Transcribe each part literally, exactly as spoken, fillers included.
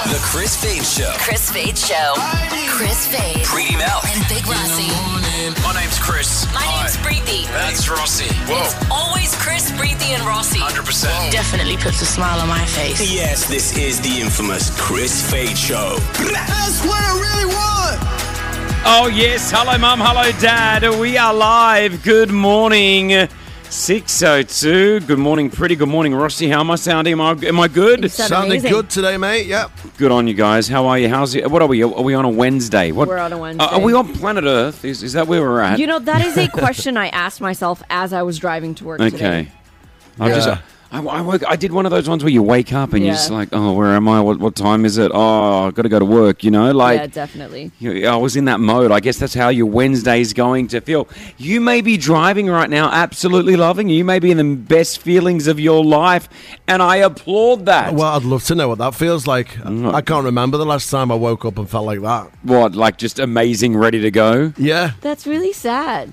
The Chris Fade Show. Chris Fade Show. Chris Fade. Preeti Mel. And Big Rossi. My name's Chris. My name's Preeti. That's Rossi. Whoa. It's always Chris, Preeti, and Rossi. one hundred percent. Definitely puts a smile on my face. Yes, this is the infamous Chris Fade Show. That's what I really want. Oh, yes. Hello, Mum. Hello, Dad. We are live. Good morning. six oh two. Good morning, Pretty. Good morning, Rossi. How am I sounding? Am I, am I good? You sounding amazing. Good today, mate. Yep. Good on you guys. How are you? How's it? What are we? Are we on a Wednesday? What, we're on a Wednesday. Uh, are we on planet Earth? Is, is that where we're at? You know, that is a question I asked myself as I was driving to work okay. today. I Yeah. just... Uh, I, I, woke, I did one of those ones where you wake up and Yeah. you're just like, oh, where am I? What, what time is it? Oh, I've got to go to work, you know? Like, Yeah, definitely. you- I was in that mode. I guess that's how your Wednesday's going to feel. You may be driving right now, absolutely loving it. You may be in the best feelings of your life, and I applaud that. Well, I'd love to know what that feels like. Mm. I can't remember the last time I woke up and felt like that. What, like just amazing, ready to go? Yeah. That's really sad.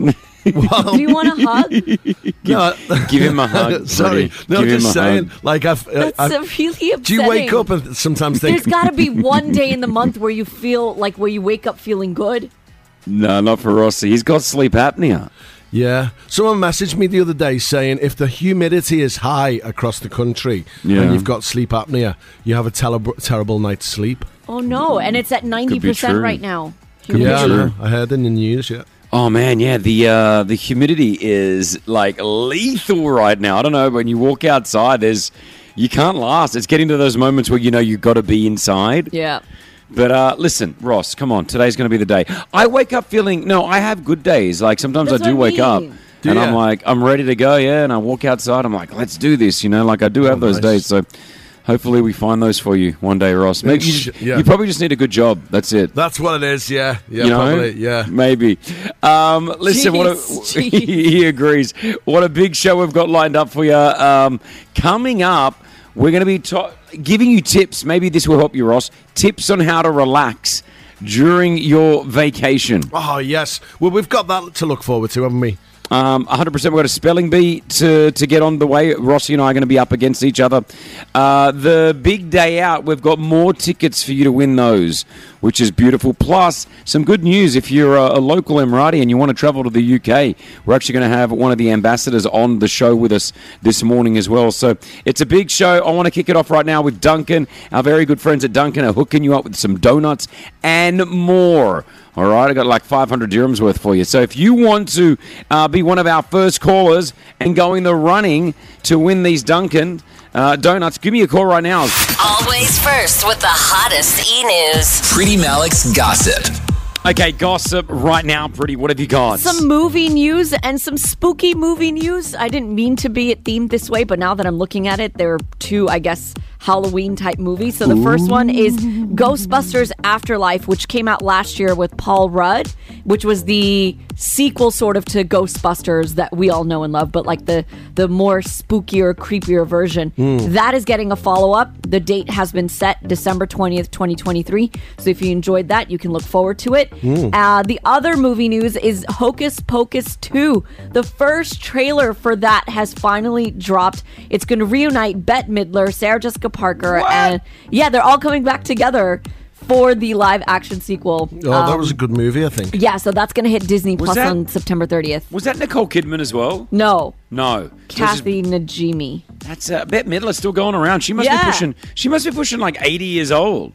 Well, Do you want a hug? no, Give him a hug. sorry. Freddie. No, Give him just a saying. hug. Like, I've, That's I've, uh, really upsetting. do you wake up and sometimes think, There's got to be one day in the month where you feel like where you wake up feeling good. No, not for Rossi. He's got sleep apnea. yeah. Someone messaged me the other day saying if the humidity is high across the country Yeah. and you've got sleep apnea, you have a terrible, terrible night's sleep. Oh no! And it's at ninety percent true. right now. Could be yeah, I true. know. I heard in the news. Yeah. Oh man, yeah, the uh, the humidity is like lethal right now. I don't know, when you walk outside, there's you can't last. It's getting to those moments where you know you've got to be inside. Yeah. But uh, listen, Ross, come on, today's going to be the day. I wake up feeling no, I have good days. Like sometimes That's I do what I wake up mean. Do and ya? I'm like I'm ready to go, yeah, and I walk outside. I'm like, let's do this, you know. Like I do have Oh, those nice. days, so. Hopefully we find those for you one day, Ross. Maybe you, just- Yeah. you probably just need a good job. That's it. That's what it is. Yeah. Yeah. You know? Probably. Yeah. Maybe. Um, listen, what a, Jeez, jeez. he agrees. What a big show we've got lined up for you. Um, coming up, we're going to be to- giving you tips. Maybe this will help you, Ross. Tips on how to relax during your vacation. Oh yes. Well, we've got that to look forward to, haven't we? Um, one hundred percent. We've got a spelling bee to, to get on the way. Rossi and I are going to be up against each other. Uh, the big day out, we've got more tickets for you to win those, which is beautiful. Plus, some good news if you're a, a local Emirati and you want to travel to the U K. We're actually going to have one of the ambassadors on the show with us this morning as well. So it's a big show. I want to kick it off right now with Duncan. Our very good friends at Duncan are hooking you up with some donuts and more. All right, I got like five hundred dirhams worth for you. So if you want to uh, be one of our first callers and go in the running to win these Dunkin' uh, donuts, give me a call right now. Always first with the hottest e-news. Preeti Malik's gossip. Okay, gossip right now, Pretty. What have you got? Some movie news and some spooky movie news. I didn't mean to be it themed this way, but now that I'm looking at it, there are two, I guess, Halloween type movies. So the first one is Ghostbusters Afterlife, which came out last year with Paul Rudd, which was the sequel sort of to Ghostbusters that we all know and love, but like the the more spookier, creepier version. That is getting a follow-up. The date has been set December twentieth, twenty twenty-three. So if you enjoyed that, you can look forward to it. Uh, the other movie news is Hocus Pocus two. The first trailer for that has finally dropped. It's going to reunite Bette Midler, Sarah Jessica Parker, and yeah, they're all coming back together for the live action sequel. Oh, that was a good movie, I think. Yeah, so that's going to hit Disney Plus that- on September thirtieth. Was that Nicole Kidman as well? No, No. So Kathy Najimy. just- that's uh, Bette Midler's still going around. She must Yeah. be pushing. She must be pushing like eighty years old.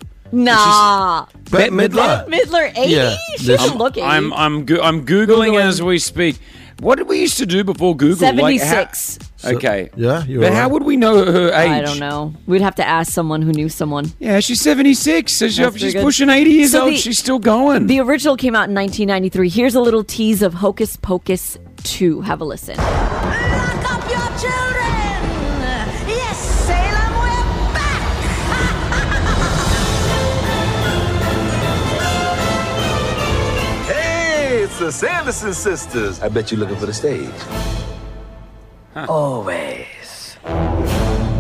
Nah, Bette Midler. Midler eighty. Yeah. She's This- look eighty. I'm I'm go- I'm googling, Googling. as we speak. What did we used to do before Google? seventy-six. Like, how- okay. yeah, you're But right. how would we know her age? I don't know. We'd have to ask someone who knew someone. Yeah, she's seventy-six. So she, That's she's pretty good. pushing eighty years So old. the- She's still going. The original came out in nineteen ninety-three. Here's a little tease of Hocus Pocus two. Have a listen. Lock up your children! Yes, Salem, we're back! Hey, it's the Sanderson sisters. I bet you're looking for the stage. Always.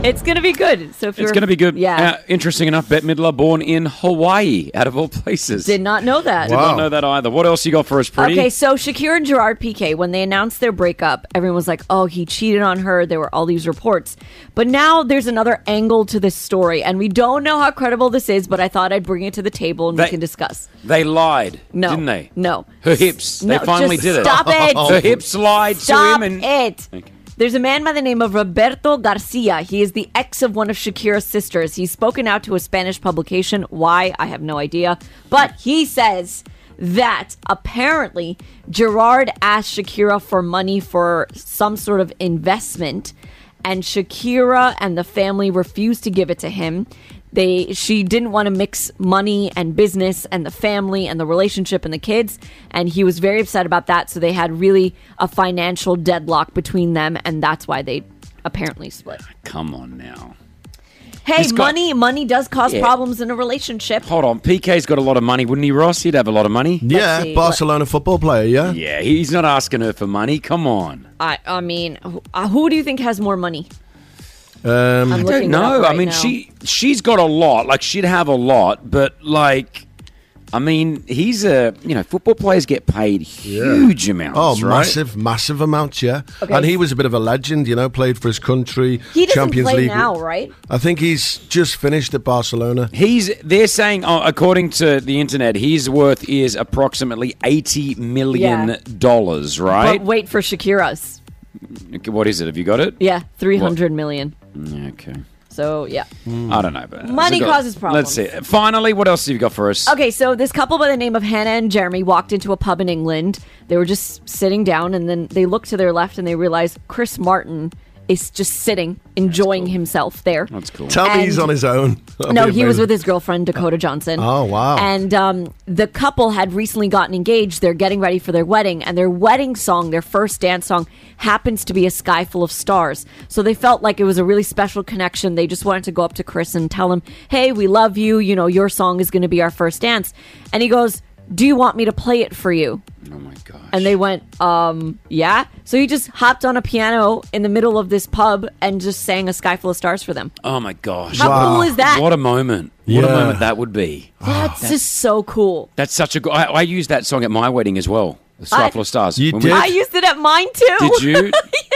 It's going to be good. So if It's you're, going to be good. Yeah. Uh, interesting enough, Bette Midler born in Hawaii, out of all places. Did not know that. Did Wow. not know that either. What else you got for us, Pretty? Okay, so Shakira and Gerard Piqué, when they announced their breakup, everyone was like, oh, he cheated on her. There were all these reports. But now there's another angle to this story, and we don't know how credible this is, but I thought I'd bring it to the table and They- we can discuss. They lied, No. didn't they? No. Her hips. No, they finally just did it. stop it. Her hips lied Stop to him. and it. Okay. There's a man by the name of Roberto Garcia. He is the ex of one of Shakira's sisters. He's spoken out to a Spanish publication. Why? I have no idea. But he says that apparently Gerard asked Shakira for money for some sort of investment, and Shakira and the family refused to give it to him. They she didn't want to mix money and business and the family and the relationship and the kids, and he was very upset about that. So they had really a financial deadlock between them, and that's why they apparently split. Come on now. Hey, He's got- money money does cause Yeah. problems in a relationship. Hold on. P K's got a lot of money, wouldn't he, Ross? He'd have a lot of money. Yeah, see, Barcelona football player, yeah? Yeah, he's not asking her for money. Come on. I I mean, who, uh, who do you think has more money? Um, I'm I looking don't it know. up right I mean, now. she she's got a lot. Like she'd have a lot, but like, I mean, he's a you know, football players get paid huge amounts. oh, right? massive, massive amounts, yeah. Okay. And he was a bit of a legend, you know, played for his country. He doesn't Champions play League. now, right? I think he's just finished at Barcelona. He's. They're saying, oh, according to the internet, his worth is approximately eighty million dollars. Right? But wait for Shakira's. Okay, what is it? Have you got it? Yeah, three hundred million. Okay. So yeah. I don't know. But Money so go- causes problems. Let's see. Finally, what else have you got for us? Okay, so this couple by the name of Hannah and Jeremy walked into a pub in England. They were just sitting down, and then they looked to their left and they realized Chris Martin is just sitting, enjoying himself there. That's cool. Tell me he's And- on his own. That'd No, be he was amazing. with his girlfriend, Dakota Johnson. Oh, wow. And um, the couple had recently gotten engaged. They're getting ready for their wedding. And their wedding song, their first dance song, happens to be A Sky Full of Stars. So they felt like it was a really special connection. They just wanted to go up to Chris and tell him, hey, we love you. You know, your song is going to be our first dance. And he goes, do you want me to play it for you? Oh my gosh. And they went, um, yeah. So he just hopped on a piano in the middle of this pub and just sang A Sky Full of Stars for them. Oh my gosh. How Wow. cool is that? What a moment. What a Yeah. moment that would be. That's just so cool. That's such a good. I, I used that song at my wedding as well. The Sky I- Full of Stars. You When did? we- I used it at mine too. Did you?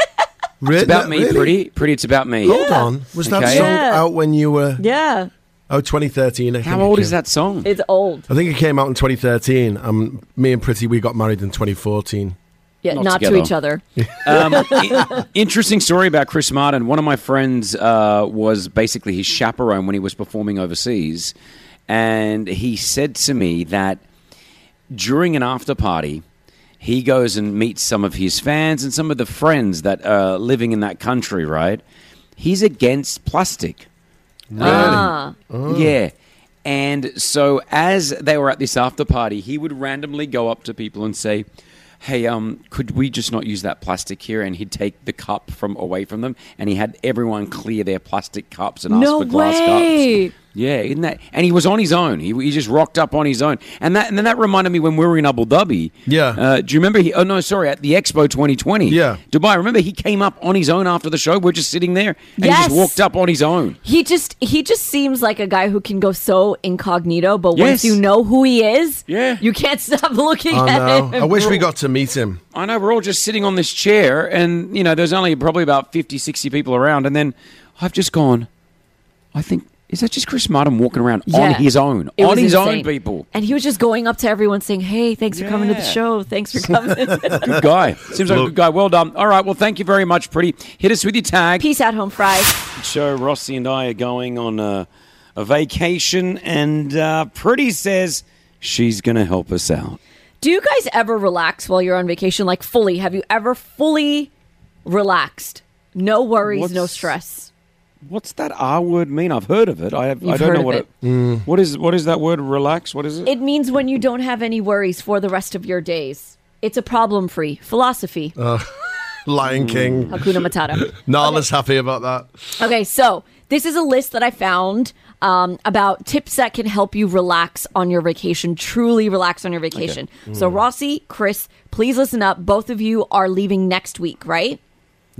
Re- It's about no, me, really? pretty. Pretty, it's about me. Hold on. Was that Okay. song Yeah. out when you were... Yeah. Oh, twenty thirteen, I think. How it old came- is that song? It's old. I think it came out in twenty thirteen. Um, me and Pretty, we got married in twenty fourteen. Yeah, Not not, together. to each other. Um, i- interesting story about Chris Martin. One of my friends uh, was basically his chaperone when he was performing overseas. And he said to me that during an after party, he goes and meets some of his fans and some of the friends that are living in that country, right? He's against plastic. Ah. Yeah. And so as they were at this after party, he would randomly go up to people and say, hey, um, could we just not use that plastic here? And he'd take the cup from away from them, and he had everyone clear their plastic cups and ask No for glass way. cups. Yeah, isn't that? And he was on his own. He, he just rocked up on his own. And that and then that reminded me when we were in Abu Dhabi. Yeah. Uh, do you remember? He, oh, no, sorry, at the Expo twenty twenty. Yeah. Dubai. Remember, he came up on his own after the show. We're just sitting there, and he Yes. just walked up on his own. He just he just seems like a guy who can go so incognito, but Yes. once you know who he is, Yeah. you can't stop looking I at know. him. I wish we got to meet him. I know, we're all just sitting on this chair, and, you know, there's only probably about fifty, sixty people around, and then I've just gone, I think, is that just Chris Martin walking around on Yeah. his own? It On was his insane. own, people. And he was just going up to everyone saying, hey, thanks for coming to the Yeah. show. Thanks for coming. Good guy. Seems like a good guy. Well done. All right, well, thank you very much, Pretty. Hit us with your tag. Peace out, home fries. Show Rossi and I are going on a, a vacation, and uh, Pretty says she's going to help us out. Do you guys ever relax while you're on vacation? Like fully? Have you ever fully relaxed? No worries, What's- no stress. What's that R word mean? I've heard of it. I have. I You've don't heard know of what it. it. What is? What is that word? Relax. What is it? It means when you don't have any worries for the rest of your days. It's a problem-free philosophy. Lion King. Hakuna Matata. Nala's happy about that. Okay, so this is a list that I found um, about tips that can help you relax on your vacation, truly relax on your vacation. So Rossi, Chris, please listen up. Both of you are leaving next week, right?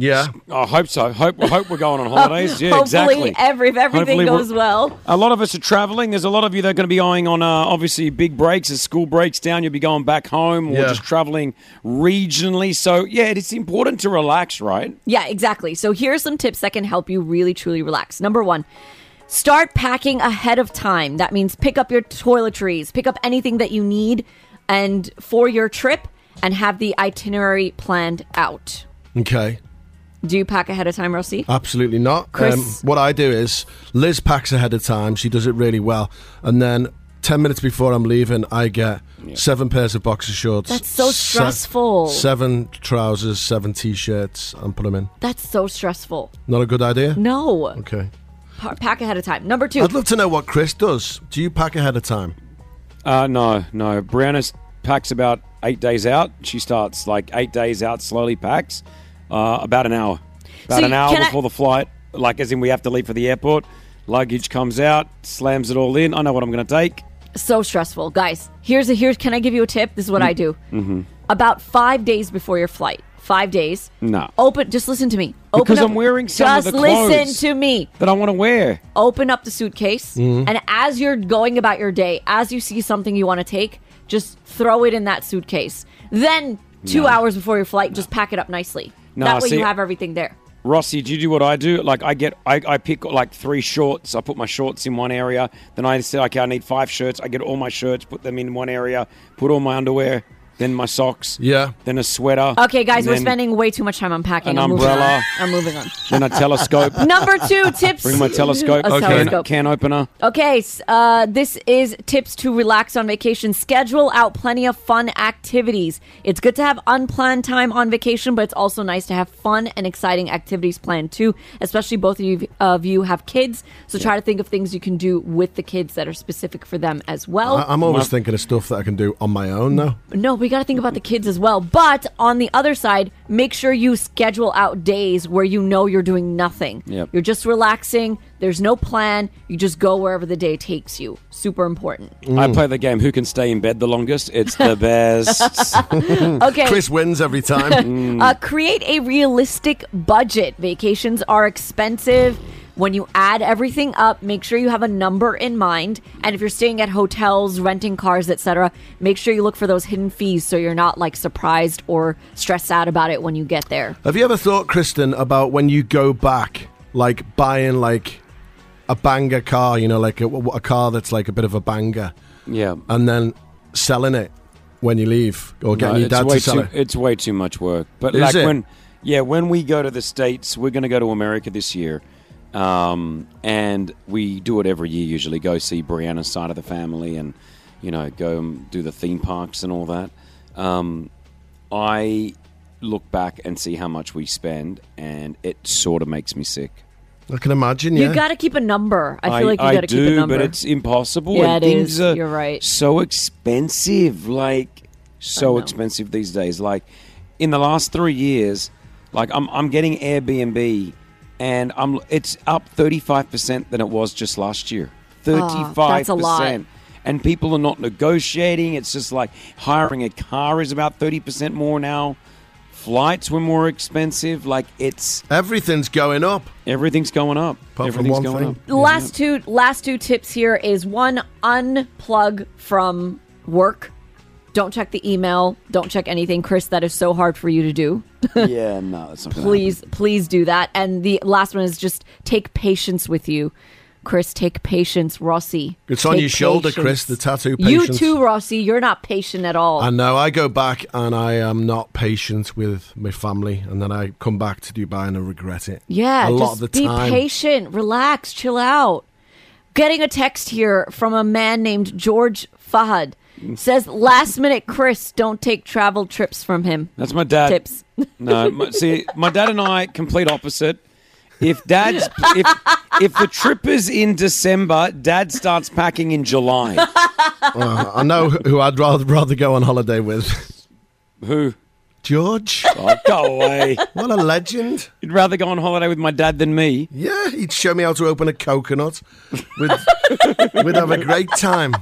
Yeah. I hope so. Hope hope we're going on holidays. Yeah, Hopefully, exactly. every, if everything Hopefully goes we're- well. A lot of us are travelling. There's a lot of you that are going to be going on, uh, obviously, big breaks. As school breaks down, you'll be going back home or Yeah. just travelling regionally. So, yeah, it's important to relax, right? Yeah, exactly. So here's some tips that can help you really, truly relax. Number one, start packing ahead of time. That means pick up your toiletries, pick up anything that you need and for your trip, and have the itinerary planned out. Okay. Do you pack ahead of time, Rossi? Absolutely not. Um, Chris? what I do is Liz packs ahead of time. She does it really well. And then ten minutes before I'm leaving, I get seven pairs of boxer shorts. That's so se- stressful. seven trousers, seven T-shirts, and put them in. That's so stressful. Not a good idea? No. Okay. Pa- Pack ahead of time. Number two. I'd love to know what Chris does. Do you pack ahead of time? Uh, no, no. Brianna packs about eight days out. She starts like eight days out, slowly packs. Uh, about an hour. About So an hour can I- before the flight. Like, as in we have to leave for the airport. Luggage comes out, slams it all in. I know what I'm going to take. So stressful. Guys, here's a here's can I give you a tip? This is what I do. Mm-hmm. About five days before your flight. Five days. No. Open just listen to me. Open Because up, I'm wearing some of just the listen clothes. to me. That I want to wear. Open up the suitcase, Mm-hmm. and as you're going about your day, as you see something you want to take, just throw it in that suitcase. Then two No. hours before your flight, just pack it up nicely. No, that way see- you have everything there. Rossi, do you do what I do? Like, I get, I, I pick like three shorts. I put my shorts in one area. Then I say, okay, I need five shirts. I get all my shirts, put them in one area, put all my underwear, then my socks, Yeah. then a sweater. Okay, guys, and we're then- spending way too much time unpacking. An I'm umbrella. Moving on. I'm moving on. Then a telescope. Number two, tips. Bring my telescope. A Can, telescope. can opener. Okay, s- uh, this is tips to relax on vacation. Schedule out plenty of fun activities. It's good to have unplanned time on vacation, but it's also nice to have fun and exciting activities planned too, especially both of you, of you have kids. So try to think of things you can do with the kids that are specific for them as well. I- I'm always thinking of stuff that I can do on my own, though. No, we got to think about the kids as well. But on the other side, make sure you schedule out days where you know you're doing nothing. Yep. You're just relaxing. There's no plan. You just go wherever the day takes you. Super important. I play the game Who Can Stay in Bed the Longest. It's the best. Okay. Chris wins every time. Uh, create a realistic budget. Vacations are expensive. When you add everything up, make sure you have a number in mind. And if you're staying at hotels, renting cars, et cetera, make sure you look for those hidden fees so you're not like surprised or stressed out about it when you get there. Have you ever thought, Kristen, about when you go back, like buying like a banger car, you know, like a, a car that's like a bit of a banger, Yeah. and then selling it when you leave, or getting No, your it's dad way to sell too, it? It's way too much work. But Is like it? when, yeah, when we go to the States, we're going to go to America this year. Um, and we do it every year usually, go see Brianna's side of the family and, you know, go and do the theme parks and all that. Um, I look back and see how much we spend, and it sort of makes me sick. I can imagine, yeah. You got to keep a number. I feel like you I got to keep a do, number. but it's impossible. Yeah, and it things is. are You're right. so expensive, like so know. expensive these days. Like in the last three years, like I'm I'm getting Airbnb, and I'm it's up thirty-five percent than it was just last year. Thirty-five Oh, that's a lot. percent. And people are not negotiating. It's just like hiring a car is about thirty percent more now. Flights were more expensive. Like it's Everything's going up. everything's going up. Apart from Everything's one going thing. up. The last two last two tips here is one, unplug from work. Don't check the email. Don't check anything. Chris, that is so hard for you to do. Yeah, no, that's not gonna Please, please do that. And the last one is just take patience with you. Chris, take patience. Rossi, It's on take your shoulder, patience. Chris, the tattoo You patience. too, Rossi. You're not patient at all. I know. I go back and I am not patient with my family, and then I come back to Dubai and I regret it. Yeah, a lot just of the be time. patient, relax, chill out. Getting a text here from a man named George Fahad. Says, last minute, Chris, don't take travel trips from him. That's my dad. Tips. No, my, see, my dad and I complete opposite. If dad's if if the trip is in December, Dad starts packing in July. Uh, I know who I'd rather rather go on holiday with. Who? George. Oh, go away. What a legend. You'd rather go on holiday with my dad than me. Yeah, he'd show me how to open a coconut. We'd, we'd have a great time.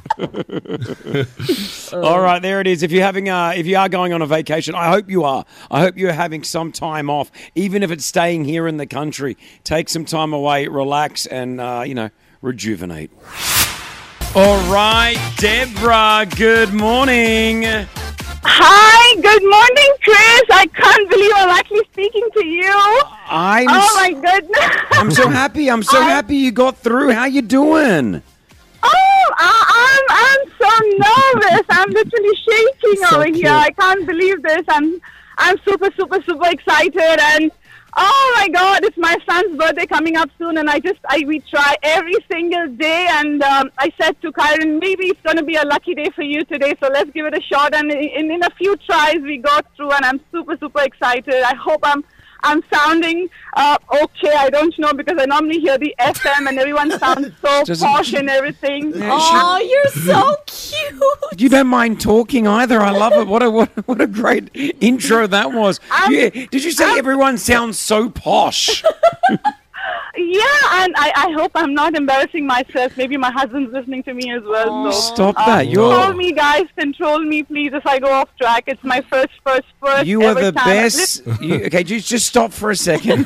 All right, there it is. If you're having a, if you are going on a vacation, I hope you are. I hope you're having some time off, even if it's staying here in the country. Take some time away, relax, and uh, you know, rejuvenate. All right, Deborah. Good morning. Hi, good morning, Chris. I can't believe I'm actually speaking to you. I'm oh my goodness. I'm so happy. I'm so I, happy you got through. How you doing? Oh, I, I'm I'm so nervous. I'm literally shaking So over cute. here. I can't believe this. I'm I'm super super super excited, and oh my God, it's my son's birthday coming up soon, and I just I we try every single day, and um, I said to Kyron, maybe it's going to be a lucky day for you today, so let's give it a shot. And in, in a few tries we got through, and I'm super super excited. I hope I'm I'm sounding uh, okay. I don't know, because I normally hear the F M and everyone sounds so Doesn't- posh and everything. Oh, you're so cute. You don't mind talking either. I love it. What a what, what a great intro that was. Um, yeah. Did you say um, everyone sounds so posh? Yeah, and I, I hope I'm not embarrassing myself. Maybe my husband's listening to me as well. So, Stop uh, that. You're Control me, guys. Control me, please, if I go off track. It's my first, first, first you are ever the time. best. You, okay, just just stop for a second.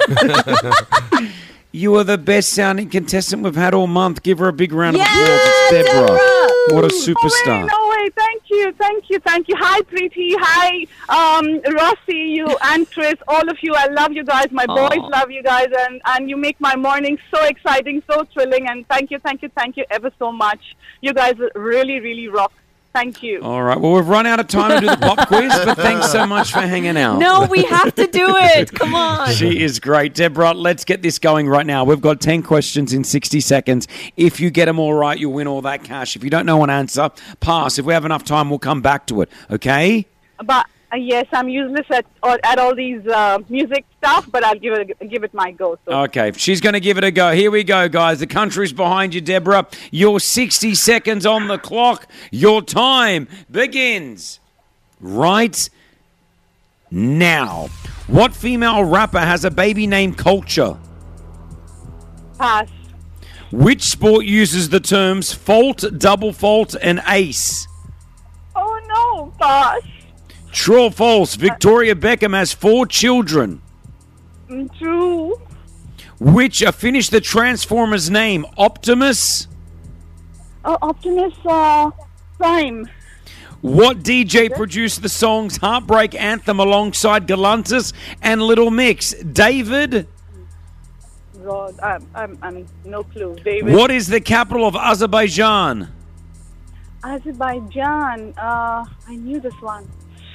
You are the best sounding contestant we've had all month. Give her a big round of Yeah, applause. It's Deborah. Deborah. What a No way, superstar. no way. Thank you, thank you, thank you. Hi, Preeti. Hi, um, Rossi, you and Chris, all of you. I love you guys. My Aw. boys love you guys, and, and you make my morning so exciting, so thrilling. And thank you, thank you, thank you ever so much. You guys really, really rock. Thank you. All right. Well, we've run out of time to do the pop quiz, but thanks so much for hanging out. No, we have to do it. Come on. She is great. Deborah, let's get this going right now. We've got ten questions in sixty seconds. If you get them all right, you'll win all that cash. If you don't know an answer, pass. If we have enough time, we'll come back to it. Okay? But uh, yes, I'm useless at all, at all these uh, music stuff, but I'll give it give it my go. So. Okay. She's going to give it a go. Here we go, guys. The country's behind you, Deborah. Your sixty seconds on the clock. Your time begins right now. What female rapper has a baby named Culture? Pass. Which sport uses the terms fault, double fault, and ace? Oh no, pass. True or false? Victoria Beckham has four children. Mm, True. Which uh, finish the Transformers name? Optimus. Oh, Optimus uh, Prime. What D J produced the songs Heartbreak Anthem alongside Galantis and Little Mix? David. Rod, I'm, I'm, I'm no clue. David. What is the capital of Azerbaijan? Azerbaijan. Uh, I knew this one.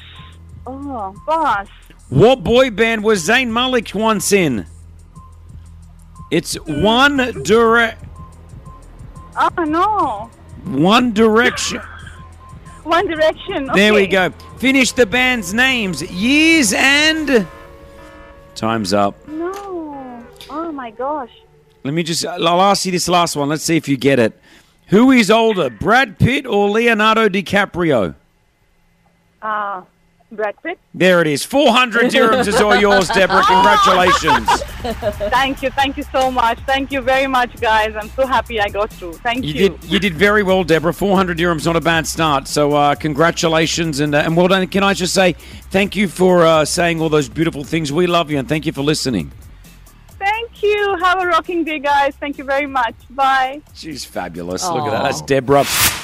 Oh, pass. What boy band was Zayn Malik once in? It's One Dire- Oh no. One Direction. One Direction. Okay. There we go. Finish the band's names, years, and time's up. No. Oh my gosh. Let me just, I'll ask you this last one. Let's see if you get it. Who is older, Brad Pitt or Leonardo DiCaprio? Uh, Brad Pitt. There it is. four hundred dirhams is all yours, Deborah. Congratulations. Thank you. Thank you so much. Thank you very much, guys. I'm so happy I got through. Thank you. You did you did very well, Deborah. four hundred dirhams, not a bad start. So uh, congratulations and, uh, and well done. Can I just say thank you for uh, saying all those beautiful things. We love you and thank you for listening. Thank you. Have a rocking day, guys. Thank you very much. Bye. She's fabulous. Look at that. That's Deborah.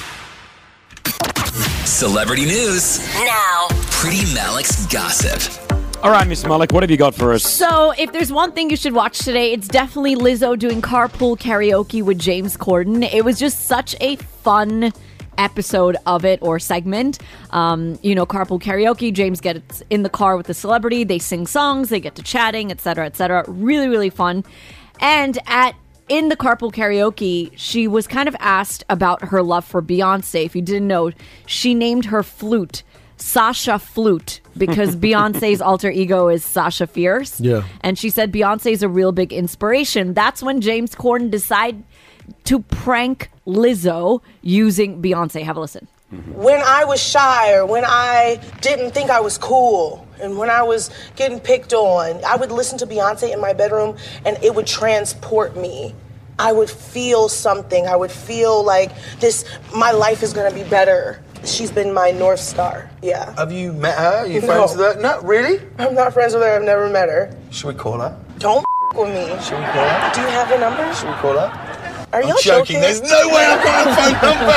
Celebrity news. Now, Pretty Malik's gossip. All right, Miss Malik, what have you got for us? So, if there's one thing you should watch today, it's definitely Lizzo doing carpool karaoke with James Corden. It was just such a fun episode of it or segment. Um, you know, carpool karaoke, James gets in the car with the celebrity, they sing songs, they get to chatting, et cetera, et cetera. Really, really fun. And at in the carpool karaoke, she was kind of asked about her love for Beyonce. If you didn't know, she named her flute Sasha Flute because Beyonce's alter ego is Sasha Fierce. Yeah. And she said Beyonce's a real big inspiration. That's when James Corden decided to prank Lizzo using Beyonce. Have a listen. When I was shy or when I didn't think I was cool and when I was getting picked on, I would listen to Beyonce in my bedroom and it would transport me. I would feel something. I would feel like this, my life is going to be better. She's been my North Star, yeah. Have you met her? Are you No. friends with her? No, really? I'm not friends with her. I've never met her. Should we call her? Don't f- with me. Should we call her? Do you have her number? Should we call her? Are I'm y'all joking. joking? There's no way I've got her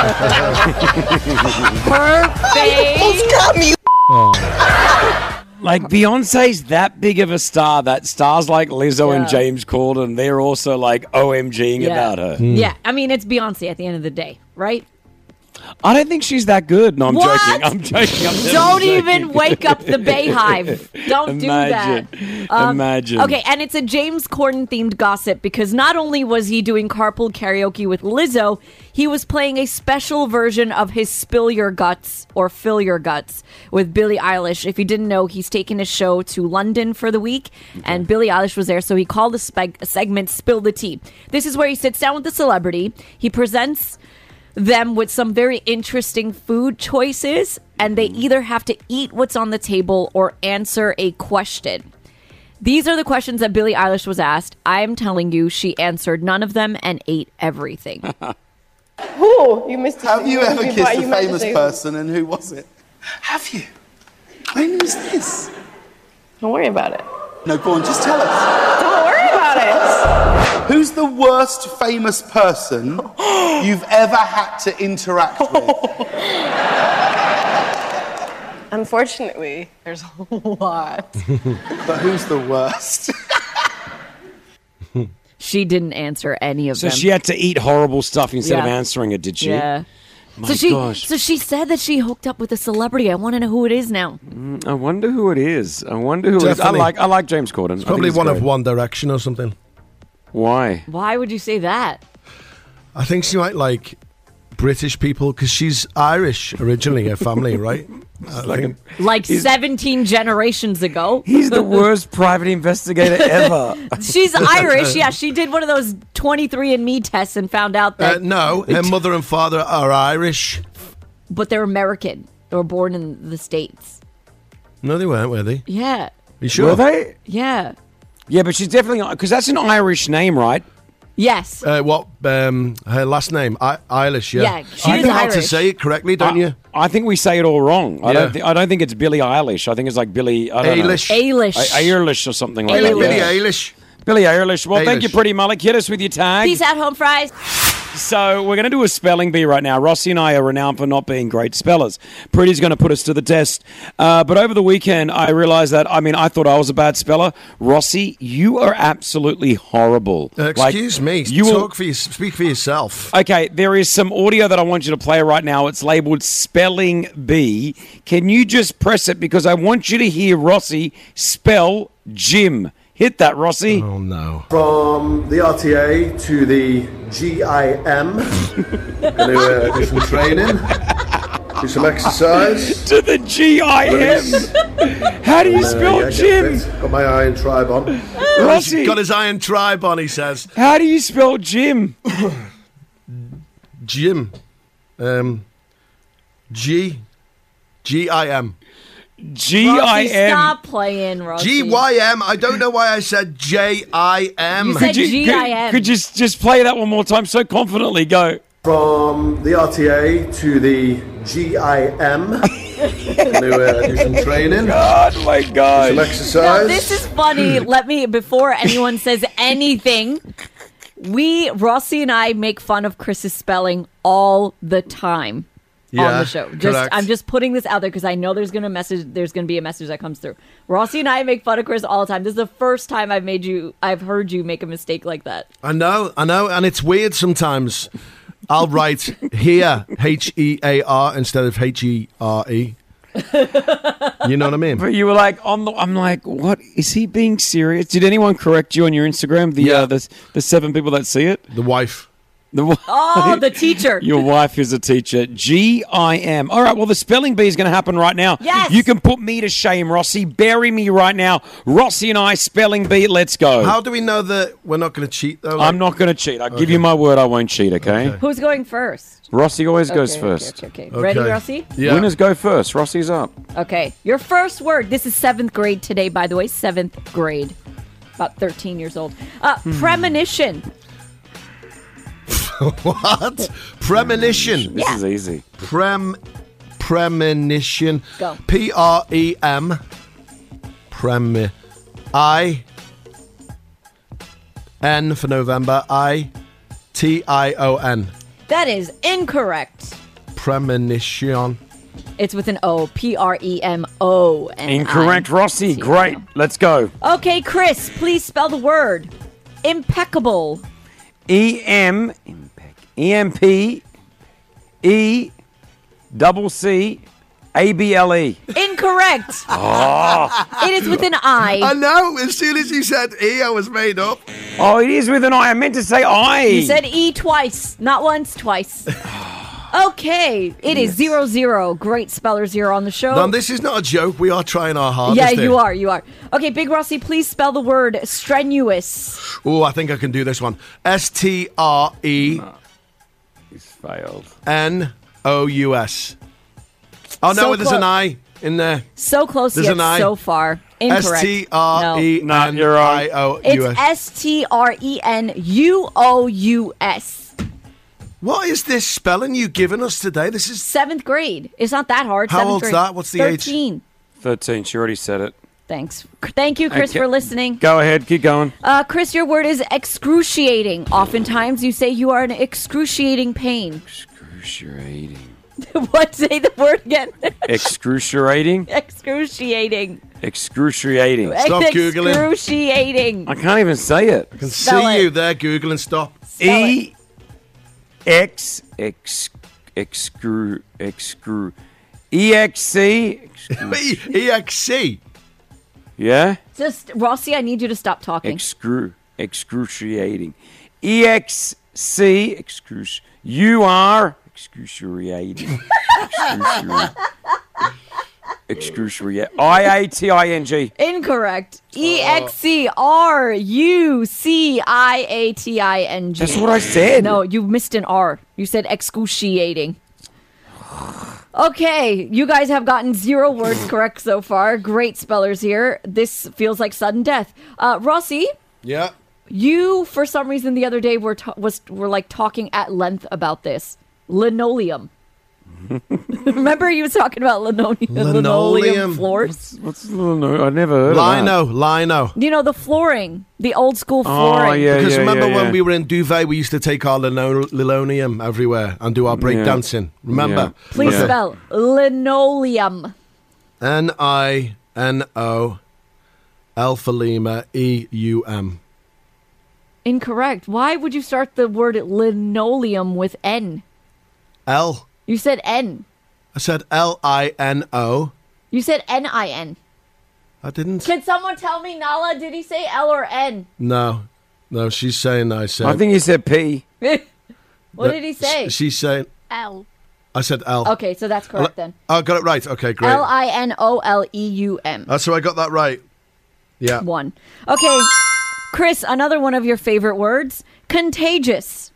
phone number. Perfect. Almost got me. Like, Beyonce's that big of a star that stars like Lizzo Yeah. and James Corden, they're also like OMGing Yeah. about her. Yeah, I mean, it's Beyonce at the end of the day, right? I don't think she's that good. No, I'm What? joking. I'm joking. I'm Don't joking. even wake up the Bayhive. Don't Imagine. do that. Um, Imagine. Okay, and it's a James Corden themed gossip because not only was he doing carpool karaoke with Lizzo, he was playing a special version of his Spill Your Guts or Fill Your Guts with Billie Eilish. If you didn't know, he's taken his show to London for the week, and Billie Eilish was there, so he called the speg- segment Spill the Tea. This is where he sits down with the celebrity, he presents them with some very interesting food choices, and they either have to eat what's on the table or answer a question. These are the questions that Billie Eilish was asked. I am telling you, she answered none of them and ate everything. Who? You missed Have you ever you kissed you a meant to famous say- person, and who was it? Have you? When was this? Don't worry about it. No, go on, just tell us. Don't worry about it. Who's the worst famous person you've ever had to interact with? Unfortunately, there's a lot. But who's the worst? She didn't answer any of So them. she had to eat horrible stuff instead of Yeah. answering it, did she? Yeah. My so she gosh. so she said that she hooked up with a celebrity. I want to know who it is now. I wonder who it is. I wonder who it is. I Definitely. like I like James Corden. It's probably one of One Direction or something. Why? Why would you say that? I think she might like British people because she's Irish originally, her family, right? I like think- Like seventeen generations ago. He's the worst private investigator ever. She's Irish. Yeah, she did one of those twenty-three and me tests and found out that. Uh, no, her mother and father are Irish. But they're American. They were born in the States. No, they weren't, were they? Yeah. You sure? Were they? Yeah. Yeah, but she's definitely because that's an Irish name, right? Yes. Uh, what? Um, her last name? I- Eilish. Yeah. Yeah, she you is know how to Irish. say it correctly, don't I, you? I think we say it all wrong. I Yeah. don't. Th- I don't think it's Billie Eilish. I think it's like Billie. I don't Eilish. Eilish. know. A- Eilish or something like Eilish. that. Billie yeah. Eilish. Billie Eilish. Well, thank Eilish. you, Pretty Mullet. Hit us with your tag. Peace out, home fries. So we're going to do a spelling bee right now. Rossi and I are renowned for not being great spellers. Pretty's going to put us to the test. Uh, but over the weekend, I realized that, I mean, I thought I was a bad speller. Rossi, you are absolutely horrible. Uh, Like, excuse me. You will- Talk for you. Speak for yourself. Okay, there is some audio that I want you to play right now. It's labeled Spelling Bee. Can you just press it because I want you to hear Rossi spell Jim. Hit that, Rossi. Oh no. From the R T A to the G I M, going to uh, do some training, do some exercise. To the G I M. How do you And, uh, spell yeah, get Jim? fit. Got my iron tribe on. Rossi, Got his iron tribe on, he says. how do you spell Jim? Jim. Um, G. G I M. G I Rossi, M. stop playing, Rossi. G Y M. I don't know why I said J I M. You said Could you, G I M. could, could you s- just play that one more time so confidently? Go. From the R T A to the G I M, going to uh, do some training, God, my some God. Now, exercise. this is funny. Let me, before anyone says anything, we, Rossi and I, make fun of Chris's spelling all the time on Yeah, the show. Just, correct. I'm just putting this out there because I know there's gonna message. There's gonna be a message that comes through. Rossi and I make fun of Chris all the time. This is the first time I've made you, I've heard you make a mistake like that. I know, I know, and it's weird sometimes. I'll write here H E A R instead of H E R E. You know what I mean? But you were like on the. I'm like, what is he being serious? Did anyone correct you on your Instagram? The Yeah. uh, the the seven people that see it. The wife. The wi- Oh, the teacher. Your wife is a teacher. G I M. All right, well, the spelling bee is going to happen right now. Yes. You can put me to shame, Rossi. Bury me right now. Rossi and I, spelling bee, let's go. How do we know that we're not going to cheat, though? I'm not going to cheat. I'll give you my word I won't cheat, okay? Who's going first? Rossi always goes Okay, first. Okay, okay, okay. Ready, Okay. Rossi? Yeah. Winners go first. Rossi's up. Okay. Your first word. This is seventh grade today, by the way. Seventh grade. About thirteen years old. Uh, Hmm. Premonition. What? Premonition. This is easy. Prem. Premonition. Go. P R E M. Prem. I. N for November. I. T I O N. That is incorrect. Premonition. It's with an O. P R E M O. N I. Incorrect, Rossi. Great. Let's go. Okay, Chris, please spell the word. Impeccable. E M E M P E double C A B L E. Incorrect. Oh. It is with an I. I know. As soon as you said E, I was made up. Oh, it is with an I. I meant to say I. You said E twice. Not once, twice. Okay. It is zero zero. Great spellers here on the show. No, this is not a joke. We are trying our hardest. Yeah, here. you are. You are. Okay, Big Rossi, please spell the word strenuous. Oh, I think I can do this one. S T R E He's failed. N O U S. Oh, no, So there's clo- an I in there. So close There's yet an I. so far. Incorrect. S T R E No, N you're wrong. I O U It's S. S T R E N U O U S. What is this spelling you've given us today? This is Seventh grade. It's not that hard. How Seventh old's grade. that? What's the age? thirteen. thirteen. She already said it. Thanks. Thank you, Chris, Okay. for listening. Go ahead. Keep going. Uh, Chris, your word is excruciating. Oftentimes you say you are in excruciating pain. Excruciating. What? Say the word again. Excruciating? Excruciating. Excruciating. Stop Googling. Excruciating. I can't even say it. I can Spell see it. you there Googling. Stop. Spell E X X excru excru E X C. E X C. Yeah. Just, Rossi, I need you to stop talking. Excru excruciating. E X C excruci. You are excruciating. Excruciating. Excruciating. I A T I N G. Incorrect. E X C R U C I A T I N G. That's what I said. No, you missed an R. You said excruciating. Okay, you guys have gotten zero words correct so far. Great spellers here. This feels like sudden death. Uh, Rossi, Yeah. you for some reason the other day were ta- was were like talking at length about this linoleum. Remember you was talking about linoleum, linoleum Linoleum. floors. What's no? I never heard Lino. of that. Lino. You know the flooring, the old school Oh flooring. yeah, Because yeah, remember yeah, when yeah. we were in Duvet, we used to take our lino- linoleum everywhere and do our break Yeah. dancing. Remember? Please Yeah. spell linoleum. N I N O L for Lima E U M. Incorrect. Why would you start the word linoleum with N? L. You said N. I said L I N O. You said N I N. I didn't. Can someone tell me, Nala, did he say L or N? No. No, she's saying I said. I think you said P. What did he say? Sh- She's saying. L. I said L. Okay, so that's correct then. Oh, I got it right. Okay, great. L I N O L E U M. Uh, so I got that right. Yeah. One. Okay, Chris, another one of your favorite words. Contagious.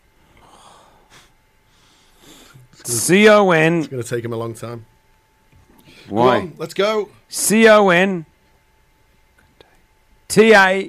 C O N. It's going to take him a long time. Come Why? on, let's go. C O N. T A.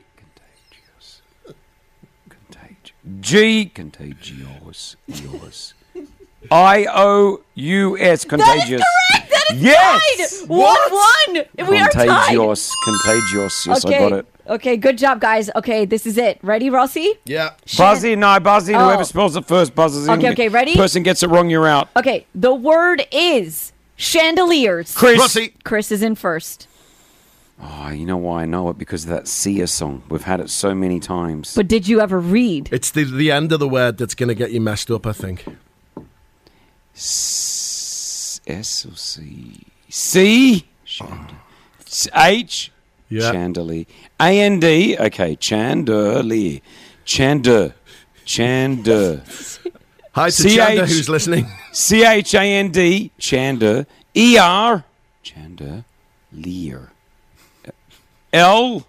G. Contagious. Yours. I O U S. Contagious. That is correct. That is Yes! tied. One one. We are tied. Contagious. Contagious. Yes, okay. I got it. Okay, good job, guys. Okay, this is it. Ready, Rossi? Yeah. Buzzy, no, Buzzy. Oh. Whoever spells it first buzzes in. Okay, okay, ready? Person gets it wrong, you're out. Okay, the word is chandeliers. Chris. Rossi. Chris is in first. Oh, you know why I know it? Because of that Sia song. We've had it so many times. But did you ever read? It's the, the end of the word that's going to get you messed up, I think. S, S or C? C? Chandelier. H? Yeah. Chandelier. A N D? Okay, chandelier. Chander. Chander. Hi to C Chanda, H who's listening. C H A N D, Chanda, E R, Chanda, Lear. L,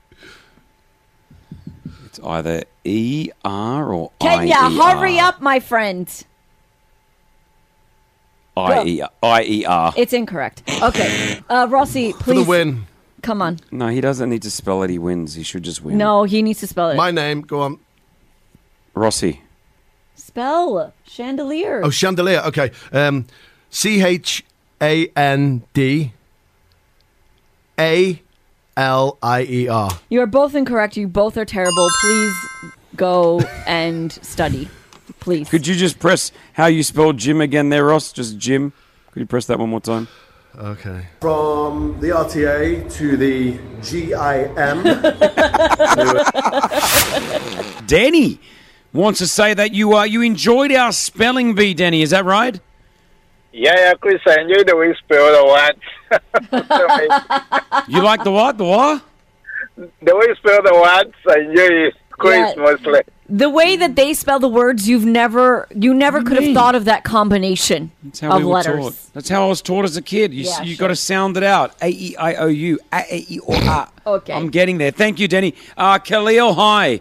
it's either E R or I E R. Kenya, hurry up, my friend. I E R. I E R. It's incorrect. Okay. Uh, Rossi, please. For the win. Come on. No, he doesn't need to spell it. He wins. He should just win. No, he needs to spell it. My name, go on. Rossi. Spell chandelier. Oh, chandelier. Okay. Um, C H A N D A L I E R. You are both incorrect. You both are terrible. Please go and study. Please. Could you just press how you spelled Jim again there, Ross? Just Jim. Could you press that one more time? Okay. From the R T A to the G I M. Danny wants to say that you uh, you enjoyed our spelling bee, Danny. Is that right? Yeah, yeah, Chris, I enjoy the way you spell the words. You like the what? The what? The way you spell the words, I enjoy it. Chris, Yeah. mostly. The way that they spell the words, you've never, you never could have thought of that combination That's how of we were letters. taught. That's how I was taught as a kid. You Yeah, you sure. got to sound it out. A E I O U. A E I O R. Okay. I'm getting there. Thank you, Danny. Uh, Khalil, hi.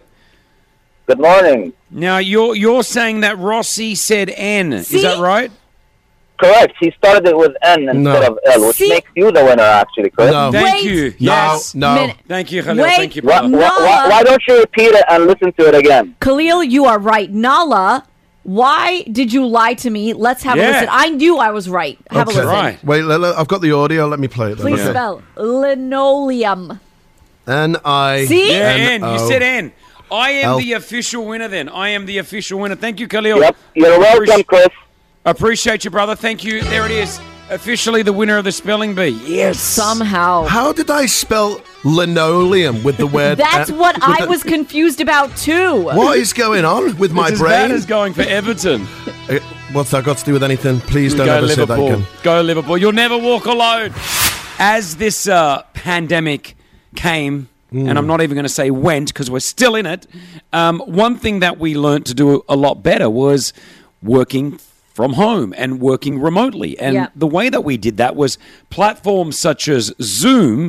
Good morning. Now you're you're saying that Rossi said N. Is that right? Correct. He started it with N instead No. of L, which See? makes you the winner, actually, Chris. No. Thank Wait. you. No, Yes. no. Minute. Thank you, Khalil. Wait. Thank you, Why, brother. why, why, Nala. why don't you repeat it and listen to it again? Khalil, you are right. Nala, why did you lie to me? Let's have Yeah. a listen. I knew I was right. Have Okay. a listen. Right. Wait, let- let- I've got the audio. Let me play it. then. Please Okay. spell linoleum. N I. See? Yeah, N N. You O. said N. I am L. the official winner then. I am the official winner. Thank you, Khalil. Yep. You're welcome, Appreci- Chris. Appreciate you, brother. Thank you. There it is. Officially the winner of the spelling bee. Yes. Somehow. How did I spell linoleum with the word? That's uh, what with I the- was confused about too. What is going on with my It's as bad brain? as going for Everton. Uh, What's that got to do with anything? Please don't Go ever say that Liverpool. again. Go Liverpool. You'll never walk alone. As this uh, pandemic came, and I'm not even going to say went because we're still in it, um, one thing that we learned to do a lot better was working from home and working remotely. And Yeah. the way that we did that was platforms such as Zoom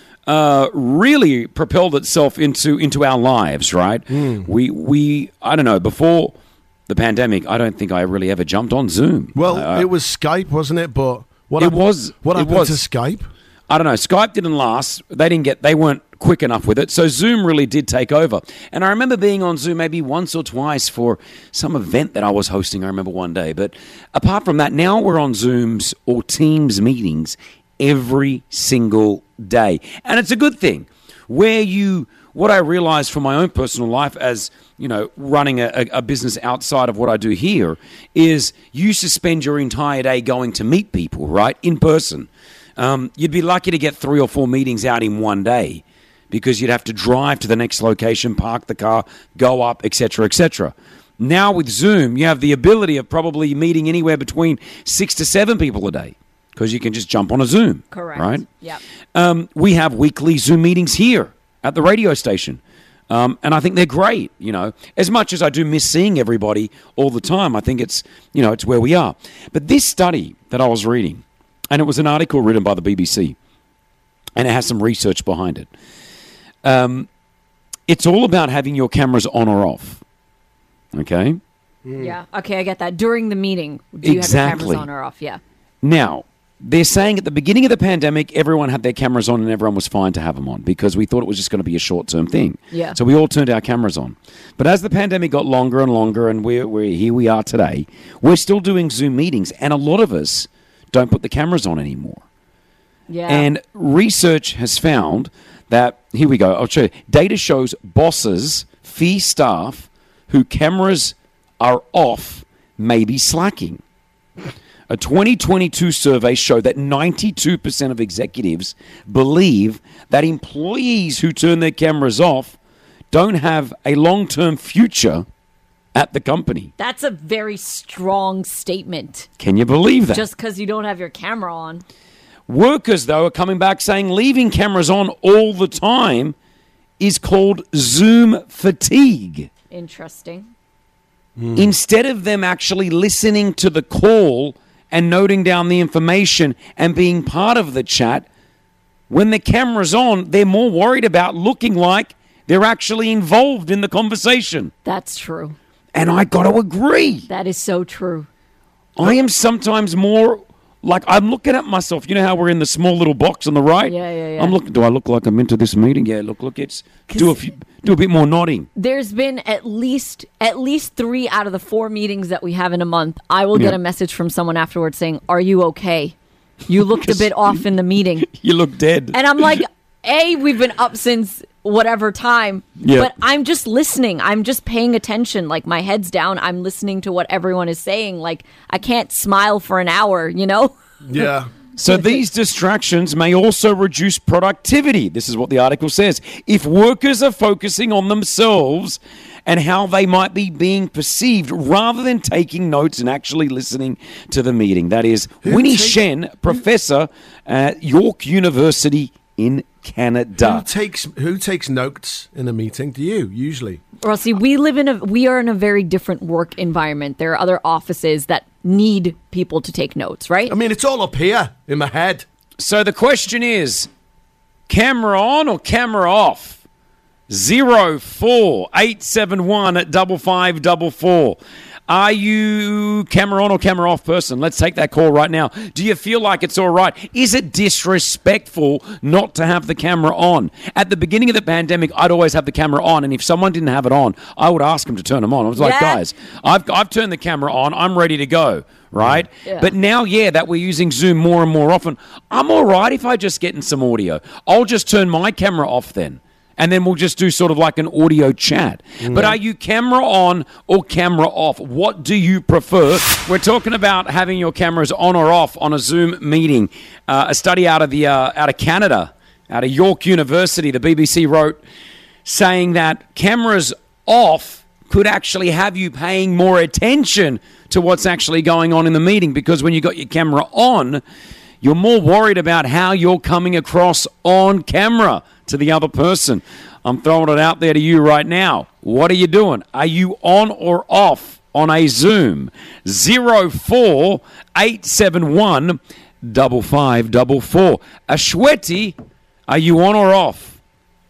uh, really propelled itself into into our lives, right? We, we, I don't know, before the pandemic, I don't think I really ever jumped on Zoom. Well, Uh, it was Skype, wasn't it? But what It hap- was- What it happened was. to Skype? I don't know. Skype didn't last. They didn't get. They weren't quick enough with it. So Zoom really did take over. And I remember being on Zoom maybe once or twice for some event that I was hosting. I remember one day. But apart from that, now we're on Zooms or Teams meetings every single day, and it's a good thing. Where you, what I realized from my own personal life as you know, running a, a business outside of what I do here, is you used to spend your entire day going to meet people, right, in person. Um, you'd be lucky to get three or four meetings out in one day because you'd have to drive to the next location, park the car, go up, et cetera, et cetera. Now with Zoom, you have the ability of probably meeting anywhere between six to seven people a day because you can just jump on a Zoom. Correct. Right? Yeah. Um, we have weekly Zoom meetings here at the radio station. Um, and I think they're great, you know. As much as I do miss seeing everybody all the time, I think it's, you know, it's where we are. But this study that I was reading, and it was an article written by the B B C, and it has some research behind it. Um, it's all about having your cameras on or off. Okay? Yeah. Okay, I get that. During the meeting, do you have Exactly. your cameras on or off? Yeah. Now, they're saying at the beginning of the pandemic, everyone had their cameras on and everyone was fine to have them on because we thought it was just going to be a short-term thing. Yeah. So we all turned our cameras on. But as the pandemic got longer and longer and we're, we're here we are today, we're still doing Zoom meetings and a lot of us don't put the cameras on anymore. Yeah. And research has found that, here we go, I'll show you. Data shows bosses fee staff who cameras are off may be slacking. A twenty twenty-two survey showed that ninety-two percent of executives believe that employees who turn their cameras off don't have a long-term future at the company. That's a very strong statement. Can you believe that? Just because you don't have your camera on. Workers, though, are coming back saying leaving cameras on all the time is called Zoom fatigue. Interesting. Mm. instead of them actually listening to the call and noting down the information and being part of the chat, when the camera's on, they're more worried about looking like they're actually involved in the conversation. That's true. And I got to agree. That is so true. I am sometimes more like I'm looking at myself. You know how we're in the small little box on the right? Yeah, yeah, yeah. I'm looking. Do I look like I'm into this meeting? Yeah, look, look. It's do a few, do a bit more nodding. There's been at least at least three out of the four meetings that we have in a month. I will get Yeah. a message from someone afterwards saying, "Are you okay? You looked a bit off in the meeting." You look dead. And I'm like, A, we've been up since whatever time, Yeah. but I'm just listening. I'm just paying attention. Like, my head's down. I'm listening to what everyone is saying. Like, I can't smile for an hour, you know? Yeah. So these distractions may also reduce productivity. This is what the article says. If workers are focusing on themselves and how they might be being perceived rather than taking notes and actually listening to the meeting. That is Winnie takes- Shen, professor at York University in Canada. Who takes who takes notes in a meeting? Do you usually? Well, see, we live in a we are in a very different work environment. There are other offices that need people to take notes, right? I mean, it's all up here in my head. So the question is, camera on or camera off? Zero four eight seven one at double five double four. Are you camera on or camera off person? Let's take that call right now. Do you feel like it's all right? Is it disrespectful not to have the camera on? At the beginning of the pandemic, I'd always have the camera on, and if someone didn't have it on, I would ask them to turn them on. I was like, Yeah. guys, I've I've turned the camera on. I'm ready to go, right? Yeah. But now, yeah, that we're using Zoom more and more often, I'm all right if I just get in some audio. I'll just turn my camera off then. And then we'll just do sort of like an audio chat. But are you camera on or camera off? What do you prefer? We're talking about having your cameras on or off on a Zoom meeting. Uh, a study out of the uh, out of Canada, out of York University, the B B C wrote, saying that cameras off could actually have you paying more attention to what's actually going on in the meeting, because when you got your camera on, you're more worried about how you're coming across on camera to the other person. I'm throwing it out there to you right now. What are you doing? Are you on or off on a Zoom? Zero four eight seven one double five double four. Ashweti, are you on or off?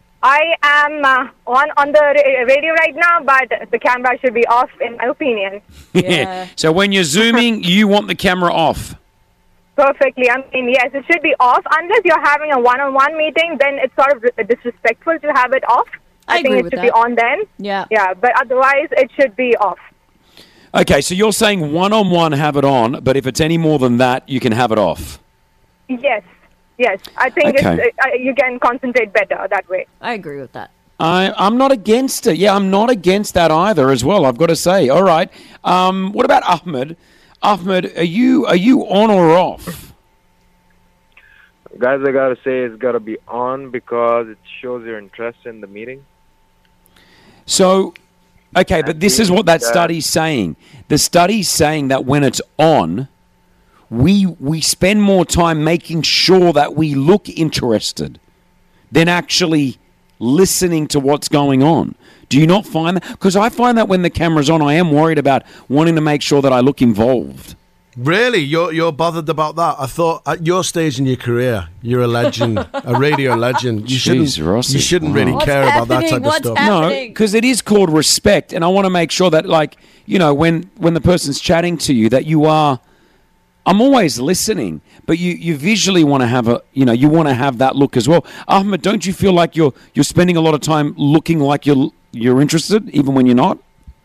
I am uh, on on the ra- radio right now, but the camera should be off, in my opinion. Yeah. So when you're Zooming, you want the camera off. Perfectly. I mean, yes, it should be off. Unless you're having a one-on-one meeting, then it's sort of disrespectful to have it off. I I, think agree it with should that. be on then. Yeah. Yeah, but otherwise, it should be off. Okay, so you're saying one-on-one have it on, but if it's any more than that, you can have it off. Yes, yes. I think Okay. it's, uh, you can concentrate better that way. I agree with that. I, I'm not against it. Yeah, I'm not against that either as well, I've got to say. All right. Um, what about Ahmed? Ahmed, are you are you on or off? Guys, I gotta say it's gotta be on because it shows your interest in the meeting. So, okay, but this is what that Yeah. study's saying. The study's saying that when it's on, we we spend more time making sure that we look interested than actually listening to what's going on. Do you not find that? Because I find that when the camera's on, I am worried about wanting to make sure that I look involved. Really, you're you're bothered about that? I thought at your stage in your career, you're a legend, a radio legend. You Jeez, shouldn't Rossi. you shouldn't Wow. really What's care about that happening? type What's of stuff. happening? No, because it is called respect, and I want to make sure that, like, you know, when when the person's chatting to you, that you are. I'm always listening, but you, you visually want to have a, you know, you want to have that look as well. Ahmed, don't you feel like you're you're spending a lot of time looking like you're you're interested, even when you're not?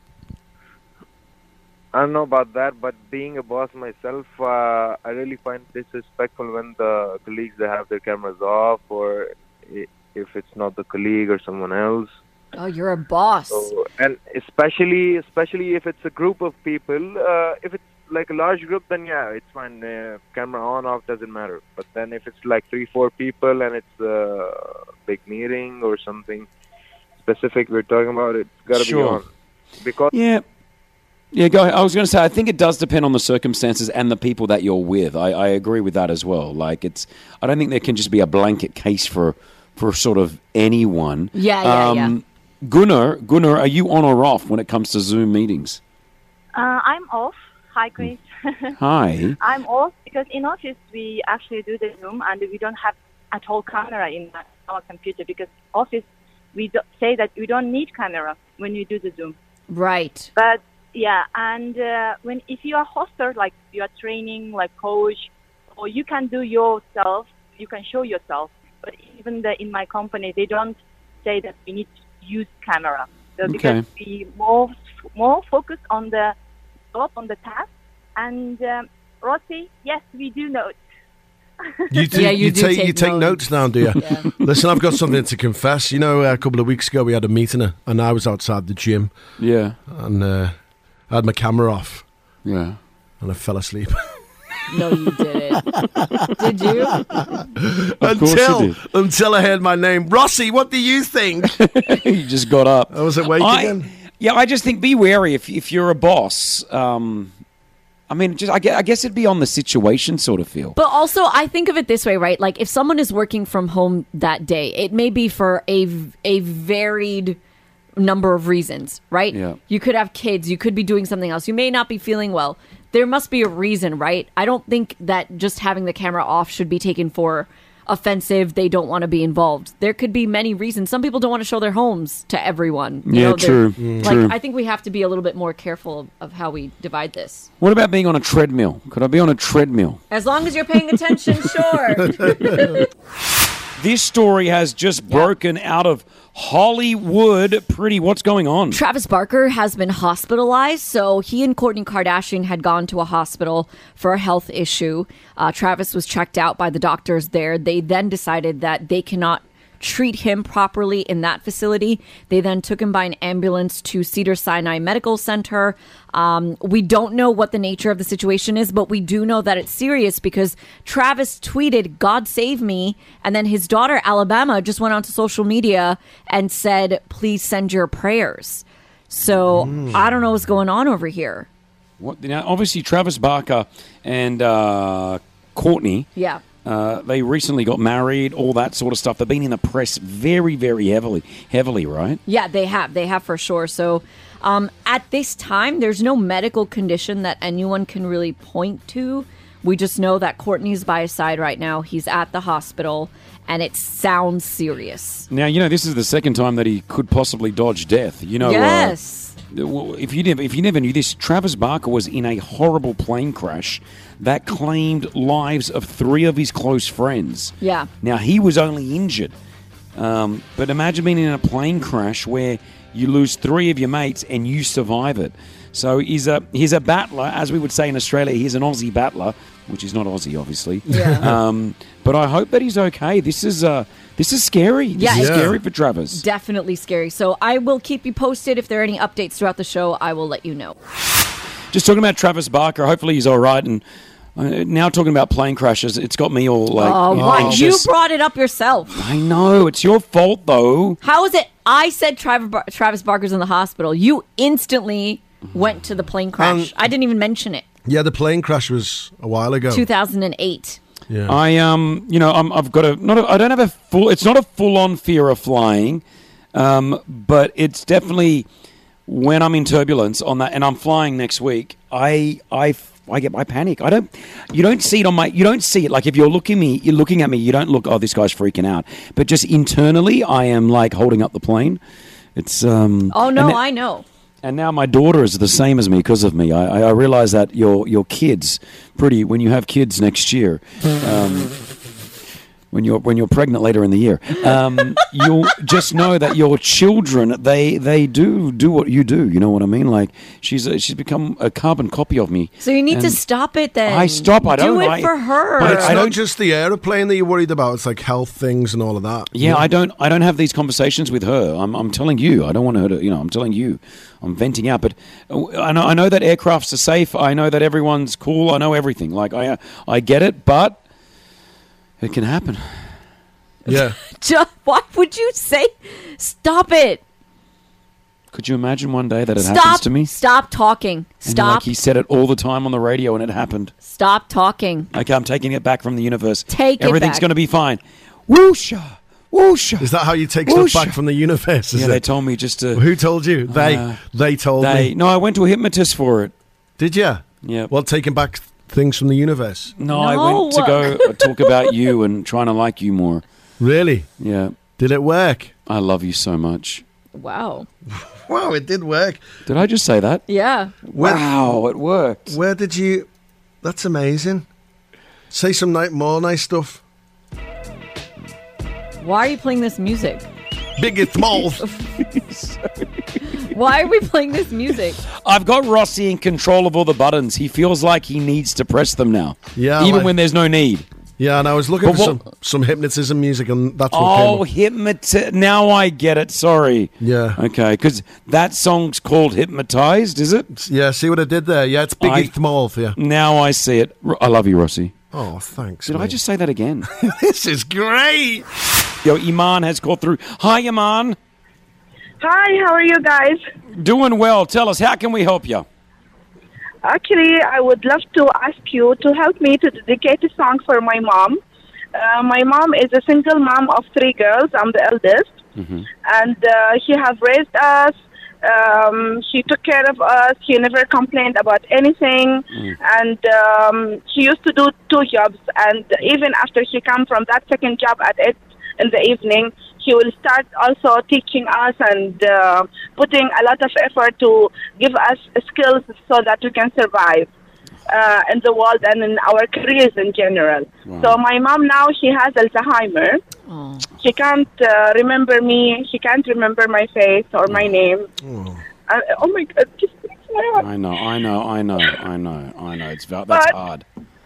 I don't know about that, but being a boss myself, uh, I really find disrespectful when the colleagues they have their cameras off, or i- if it's not the colleague or someone else. Oh, you're a boss. So, and especially, especially if it's a group of people, uh, if it's like a large group, then yeah, it's fine. Uh, camera on, off doesn't matter. But then if it's like three, four people and it's a big meeting or something specific we're talking about, it's got to Sure. be on. Because Yeah. Yeah, go ahead. I was going to say, I think it does depend on the circumstances and the people that you're with. I, I agree with that as well. Like, it's, I don't think there can just be a blanket case for, for sort of anyone. Yeah, yeah, yeah. Gunnar, Gunnar, are you on or off when it comes to Zoom meetings? Uh, I'm off. Hi, Chris. Hi. I'm off because in office we actually do the Zoom and we don't have at all camera in our computer because office we do say that we don't need camera when you do the Zoom. Right. But yeah, and uh, when if you are hoster, like you are training, like coach, or you can do yourself, you can show yourself. But even the, in my company, they don't say that we need to use camera. So Okay. because we more more focus on the job, on the task. And um, Rossi, yes, we do notes. You, do, Yeah, you, you do take, take you take notes now, do you? Yeah. Listen, I've got something to confess. You know, a couple of weeks ago we had a meeting and I was outside the gym. Yeah. And uh, I had my camera off. Yeah. And I fell asleep. No, you didn't. Did you? Of course until, you did. until I heard my name. Rossi, what do you think? You just got up. I was awake I- again. Yeah, I just think be wary if if you're a boss. Um, I mean, just I guess, I guess it'd be on the situation sort of feel. But also, I think of it this way, right? Like, if someone is working from home that day, it may be for a, a varied number of reasons, right? Yeah. You could have kids. You could be doing something else. You may not be feeling well. There must be a reason, right? I don't think that just having the camera off should be taken for offensive. They don't want to be involved. There could be many reasons. Some people don't want to show their homes to everyone. You Yeah, know, they're- true, Mm. Like, true. I think we have to be a little bit more careful of, of how we divide this. What about being on a treadmill? Could I be on a treadmill? As long as you're paying attention, sure. This story has just broken out of Hollywood. Pretty, what's going on? Travis Barker has been hospitalized. So he and Kourtney Kardashian had gone to a hospital for a health issue. Uh, Travis was checked out by the doctors there. They then decided that they cannot treat him properly in that facility. They then took him by an ambulance to Cedars-Sinai Medical Center. Um, we don't know what the nature of the situation is, but we do know that it's serious because Travis tweeted, "God save me." And then his daughter, Alabama, just went onto social media and said, "Please send your prayers." So Mm. I don't know what's going on over here. What, now, obviously, Travis Barker and uh, Courtney. Yeah. Uh, they recently got married, all that sort of stuff. They've been in the press very, very heavily, heavily, right? Yeah, they have. They have for sure. So um, at this time, there's no medical condition that anyone can really point to. We just know that Courtney's by his side right now. He's at the hospital, and it sounds serious. Now, you know, this is the second time that he could possibly dodge death. You know, uh, Yes. well, if you never, if you never knew this, Travis Barker was in a horrible plane crash that claimed lives of three of his close friends. Yeah. Now, he was only injured. Um, but imagine being in a plane crash where you lose three of your mates and you survive it. So he's a he's a battler, as we would say in Australia. He's an Aussie battler, which is not Aussie, obviously. Yeah. Um, but I hope that he's okay. This is uh, this is scary. This Yeah, is it's- scary for Travis. Definitely scary. So I will keep you posted. If there are any updates throughout the show, I will let you know. Just talking about Travis Barker. Hopefully he's all right. And uh, now talking about plane crashes, it's got me all like Oh, why? You anxious. brought it up yourself. I know it's your fault though. How is it? I said Travis, Bar- Travis Barker's in the hospital. You instantly went to the plane crash. Um, I didn't even mention it. Yeah, the plane crash was a while ago. two thousand eight. Yeah. I um, you know, I'm, I've got a not. A, I don't have a full. It's not a full-on fear of flying, um, but it's definitely when I'm in turbulence on that, and I'm flying next week. I I I get my panic. I don't. You don't see it on my. You don't see it like if you're looking me. You're looking at me. You don't look. Oh, this guy's freaking out. But just internally, I am like holding up the plane. It's um. Oh, no, and then- I know. And now my daughter is the same as me because of me. I, I realize that your your kids, pretty when you have kids next year, um, when you're when you're pregnant later in the year, um, you'll just know that your children they they do do what you do. You know what I mean? Like she's a, she's become a carbon copy of me. So you need to And stop it then. I stop. I don't. Do it I, for her. But it's I not don't- just the aeroplane that you're worried about. It's like health things and all of that. Yeah, I don't. I don't have these conversations with her. I'm. I'm telling you. I don't want her to. You know. I'm telling you. I'm venting out. But uh, I know. I know that aircrafts are safe. I know that everyone's cool. I know everything. Like I. I get it. But it can happen. Yeah. Just, why would you say? Stop it. Could you imagine one day that it Stop. happens to me? Stop talking. And Stop. like he said it all the time on the radio, and it happened. Stop talking. Okay, I'm taking it back from the universe. Take it Everything's back. going to be fine. Whoosha. Whoosha. Is that how you take Whoosha. stuff back from the universe? Is Yeah, it? they told me just to. Who told you? They. Uh, they told They, me. no, I went to a hypnotist for it. Did you? Yeah. Well, taking back things from the universe. No, I went to go talk about you and trying to like you more. Really? Yeah. Did it work? I love you so much. Wow. Wow, it did work. Did I just say that? Yeah. Where, wow, it worked. Where did you... That's amazing. Say some ni- more nice stuff. Why are you playing this music? Biggest mouth. Why are we playing this music? I've got Rossi in control of all the buttons. He feels like he needs to press them now. Yeah, Even like- when there's no need. Yeah, and I was looking But for what- some, some hypnotism music, and that's what Oh, came up. hypnoti- Now I get it. Sorry. Yeah. Okay, because that song's called Hypnotized, is it? Yeah, see what I did there? Yeah, it's Biggest mouth, yeah. Now I see it. R- I love you, Rossi. Oh, thanks. Did I mate. just say that again? This is great. Yo, Iman has called through. Hi, Iman. Hi, how are you guys? Doing well. Tell us, how can we help you? Actually, I would love to ask you to help me to dedicate a song for my mom. Uh, my mom is a single mom of three girls. I'm the eldest. Mm-hmm. And uh, she have raised us. Um, she took care of us. She never complained about anything. Mm. And um, she used to do two jobs. And even after she come from that second job at eight in the evening, she will start also teaching us and uh, putting a lot of effort to give us skills so that we can survive uh, in the world and in our careers in general. Wow. So my mom now, she has Alzheimer. Oh. She can't uh, remember me. She can't remember my face or my name. Oh, Uh, oh my God! Just breaks my heart. I know, I know, I know, I know, I know. It's val- that's But- hard.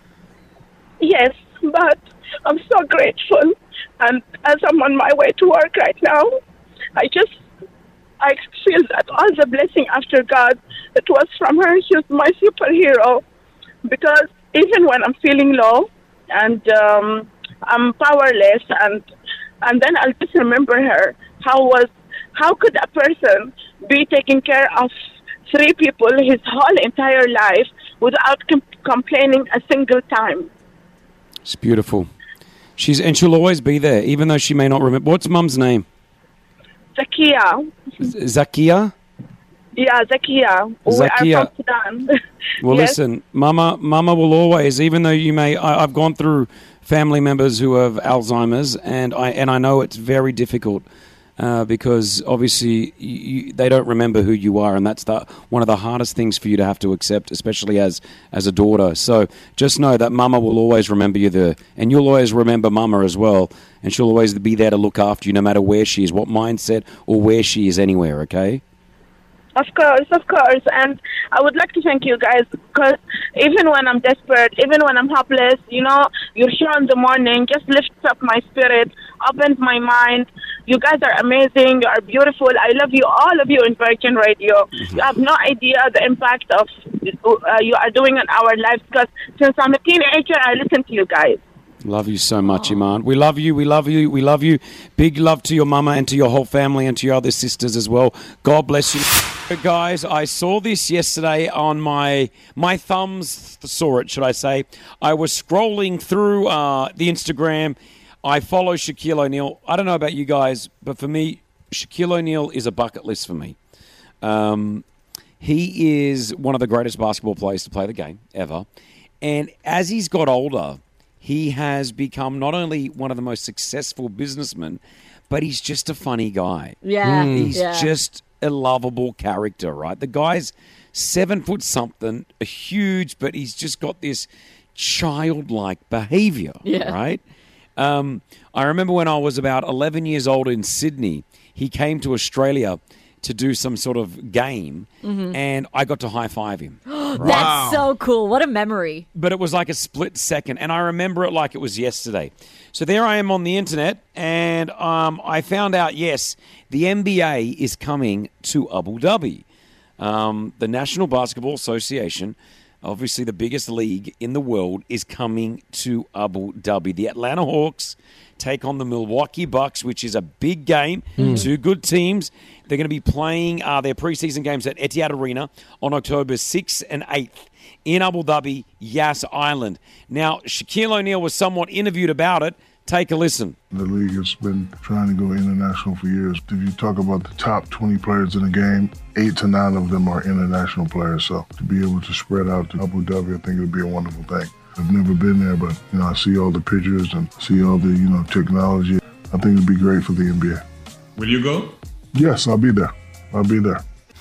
Yes, but I'm so grateful. And as I'm on my way to work right now, I just, I feel that all the blessing after God, it was from her. She's my superhero. Because even when I'm feeling low and um, I'm powerless, and and then I'll just remember her. How was, how could a person be taking care of three people his whole entire life without com- complaining a single time? It's beautiful. She's and she'll always be there, even though she may not remember. What's Mum's name? Zakia. Z- Zakia? Yeah, Zakia. We Zakia. are from Sudan. Well, Yes. listen, Mama, Mama will always, even though you may. I, I've gone through family members who have Alzheimer's, and I and I know it's very difficult uh, because obviously you, you, they don't remember who you are, and that's the one of the hardest things for you to have to accept, especially as as a daughter. So just know that Mama will always remember you there, and you'll always remember Mama as well, and she'll always be there to look after you, no matter where she is, what mindset, or where she is anywhere. Okay. Of course, of course. And I would like to thank you guys because even when I'm desperate, even when I'm helpless, you know, your show in the morning just lifts up my spirit, opens my mind. You guys are amazing. You are beautiful. I love you, all of you in Virgin Radio. You have no idea the impact of uh, you are doing in our lives because since I'm a teenager, I listen to you guys. Love you so much, Iman. We love you, we love you, we love you. Big love to your mama and to your whole family and to your other sisters as well. God bless you. Guys, I saw this yesterday on my, my thumbs saw it, should I say. I was scrolling through uh, the Instagram. I follow Shaquille O'Neal. I don't know about you guys, but for me, Shaquille O'Neal is a bucket list for me. Um, he is one of the greatest basketball players to play the game ever. And as he's got older, he has become not only one of the most successful businessmen, but he's just a funny guy. Yeah, Mm. He's yeah. just a lovable character, right? The guy's seven foot something, a huge, but he's just got this childlike behavior, Yeah. right? Um, I remember when I was about eleven years old in Sydney, he came to Australia to do some sort of game, Mhm. and I got to high-five him. That's so cool. What a memory. But it was like a split second, and I remember it like it was yesterday. So there I am on the internet, and um, I found out, yes, the N B A is coming to Abu Dhabi. Um, the National Basketball Association, obviously the biggest league in the world, is coming to Abu Dhabi. The Atlanta Hawks take on the Milwaukee Bucks, which is a big game. Mm. Two good teams. They're going to be playing uh, their preseason games at Etihad Arena on October sixth and eighth in Abu Dhabi, Yas Island. Now, Shaquille O'Neal was somewhat interviewed about it. Take a listen. The league has been trying to go international for years. If you talk about the top twenty players in the game, eight to nine of them are international players. So to be able to spread out to Abu Dhabi, I think it would be a wonderful thing. I've never been there, but you know, I see all the pictures and see all the you know technology. I think it'd be great for the N B A. Will you go? Yes, I'll be there. I'll be there.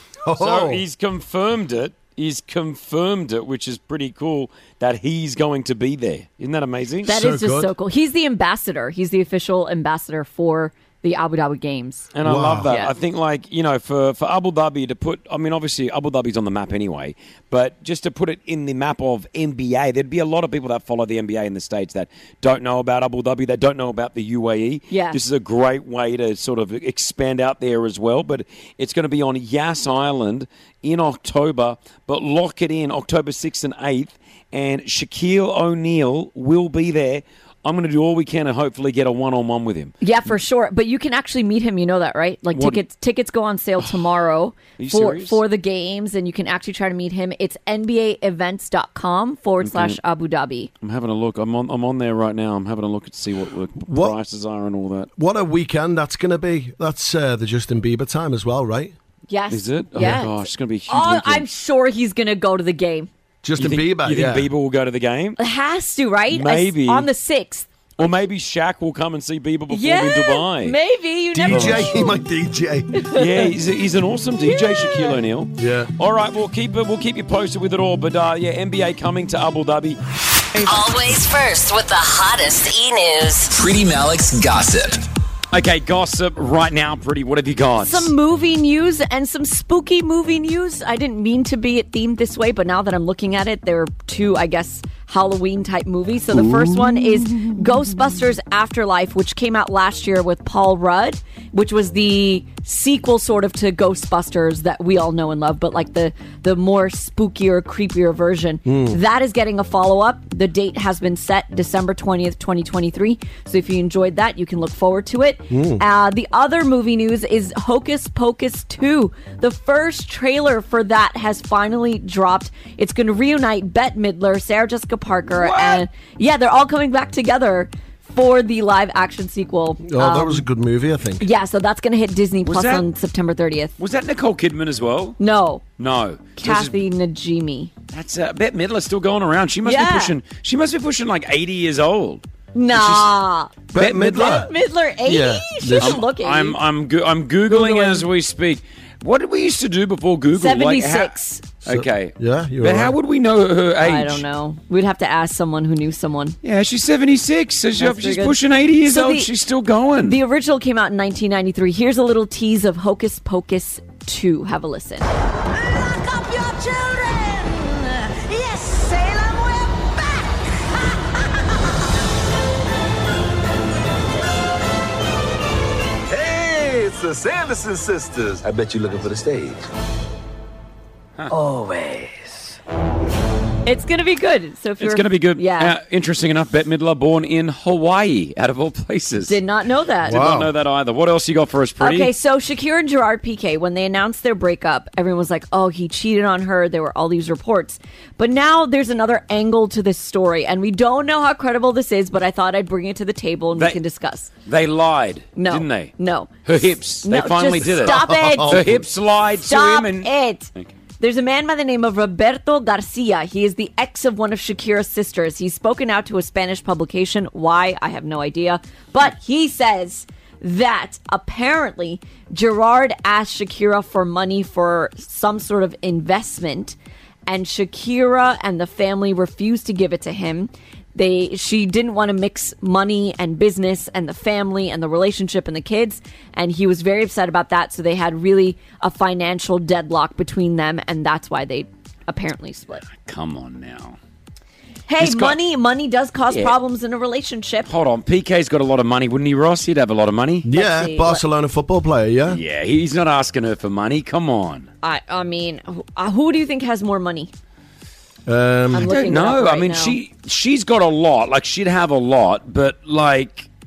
So he's confirmed it. He's confirmed it, which is pretty cool that he's going to be there. Isn't that amazing? That is just so cool. He's the ambassador. He's the official ambassador for the Abu Dhabi Games. And I Wow. love that. Yeah. I think, like, you know, for, for Abu Dhabi to put, I mean, obviously Abu Dhabi's on the map anyway, but just to put it in the map of N B A, there'd be a lot of people that follow the N B A in the States that don't know about Abu Dhabi, that don't know about the U A E. Yeah. This is a great way to sort of expand out there as well, but it's going to be on Yas Island in October, but lock it in October sixth and eighth, and Shaquille O'Neal will be there. I'm going to do all we can and hopefully get a one-on-one with him. Yeah, for sure. But you can actually meet him. You know that, right? Like What- tickets tickets go on sale tomorrow you for serious? for the games, and you can actually try to meet him. It's N B A events dot com forward slash Okay. Abu Dhabi. I'm having a look. I'm on. I'm on there right now. I'm having a look to see what the What- prices are and all that. What a weekend that's going to be. That's uh, the Justin Bieber time as well, right? Yes. Is it? Oh, Yes. gosh, it's going to be a huge Oh, weekend. I'm sure he's going to go to the game. Justin you think, Bieber, You think yeah. Bieber will go to the game? It has to, right? Maybe. On the sixth. Or maybe Shaq will come and see Bieber perform Yeah, in Dubai. maybe. You never D J, know. he might D J. Yeah, he's, he's an awesome D J, Shaquille O'Neal. Yeah. All right, we'll keep it. We'll keep you posted with it all. But uh, yeah, N B A coming to Abu Dhabi. Always first with the hottest e-news. Pretty Malik's Gossip. Okay, gossip right now, Pretty. What have you got? Some movie news and some spooky movie news. I didn't mean to be it themed this way, but now that I'm looking at it, there are two, I guess, Halloween type movies. So the first one is Ghostbusters Afterlife, which came out last year with Paul Rudd, which was the sequel sort of to Ghostbusters that we all know and love, but like the the more spookier, creepier version. Mm. That is getting a follow-up. The date has been set December twentieth, twenty twenty-three. So if you enjoyed that, you can look forward to it. Mm. Uh, the other movie news is Hocus Pocus two. The first trailer for that has finally dropped. It's going to reunite Bette Midler, Sarah Jessica Parker, and yeah, they're all coming back together for the live action sequel. Oh, that Um, was a good movie, I think. yeah, so that's going to hit Disney Was Plus that- on September thirtieth. Was that Nicole Kidman as well? No, No. Kathy Najimy. That's uh, Bette Midler's still going around. She must Yeah. be pushing. She must be pushing like eighty years old. Nah. Bette Midler. Bette Midler, eighty? Yeah. She doesn't I'm, look eighty. I'm I'm go- I'm googling, as we speak. What did we used to do before Google? Like, how- seventy-six. okay. yeah, you're But how right. would we know her age? I don't know. We'd have to ask someone who knew someone. Yeah, she's seventy-six. So she- That's she's pretty good. pushing eighty years So old. the- She's still going. The original came out in nineteen ninety-three. Here's a little tease of Hocus Pocus two. Have a listen. Lock up your children! Yes, Salem, we're back! Hey, it's the Sanderson sisters. I bet you're looking for the stage. Always. It's going to be good. So if you're, It's going to be good. Yeah. Uh, interesting enough, Bette Midler born in Hawaii, out of all places. Did not know that. Did not know that either. What else you got for us, Pretty? Okay, so Shakira and Gerard Piqué, when they announced their breakup, everyone was like, oh, he cheated on her. There were all these reports. But now there's another angle to this story, and we don't know how credible this is, but I thought I'd bring it to the table and They- we can discuss. They lied, No. didn't they? No. Her hips. No, they finally just did it. stop it. Her hips lied Stop to him. and it. There's a man by the name of Roberto Garcia. He is the ex of one of Shakira's sisters. He's spoken out to a Spanish publication. Why? I have no idea. But he says that apparently Gerard asked Shakira for money for some sort of investment, and Shakira and the family refused to give it to him. They she didn't want to mix money and business and the family and the relationship and the kids, and he was very upset about that. So they had really a financial deadlock between them, and that's why they apparently split. Come on now. Hey, He's got- money money does cause Yeah. problems in a relationship. Hold on. P K's got a lot of money, wouldn't he, Ross? He'd have a lot of money. Yeah, see, Barcelona football player, yeah? Yeah, he's not asking her for money. Come on. I I mean, who, uh, who do you think has more money? Um, I'm I looking don't it up know. I right mean, now. she she's got a lot. Like she'd have a lot, but like,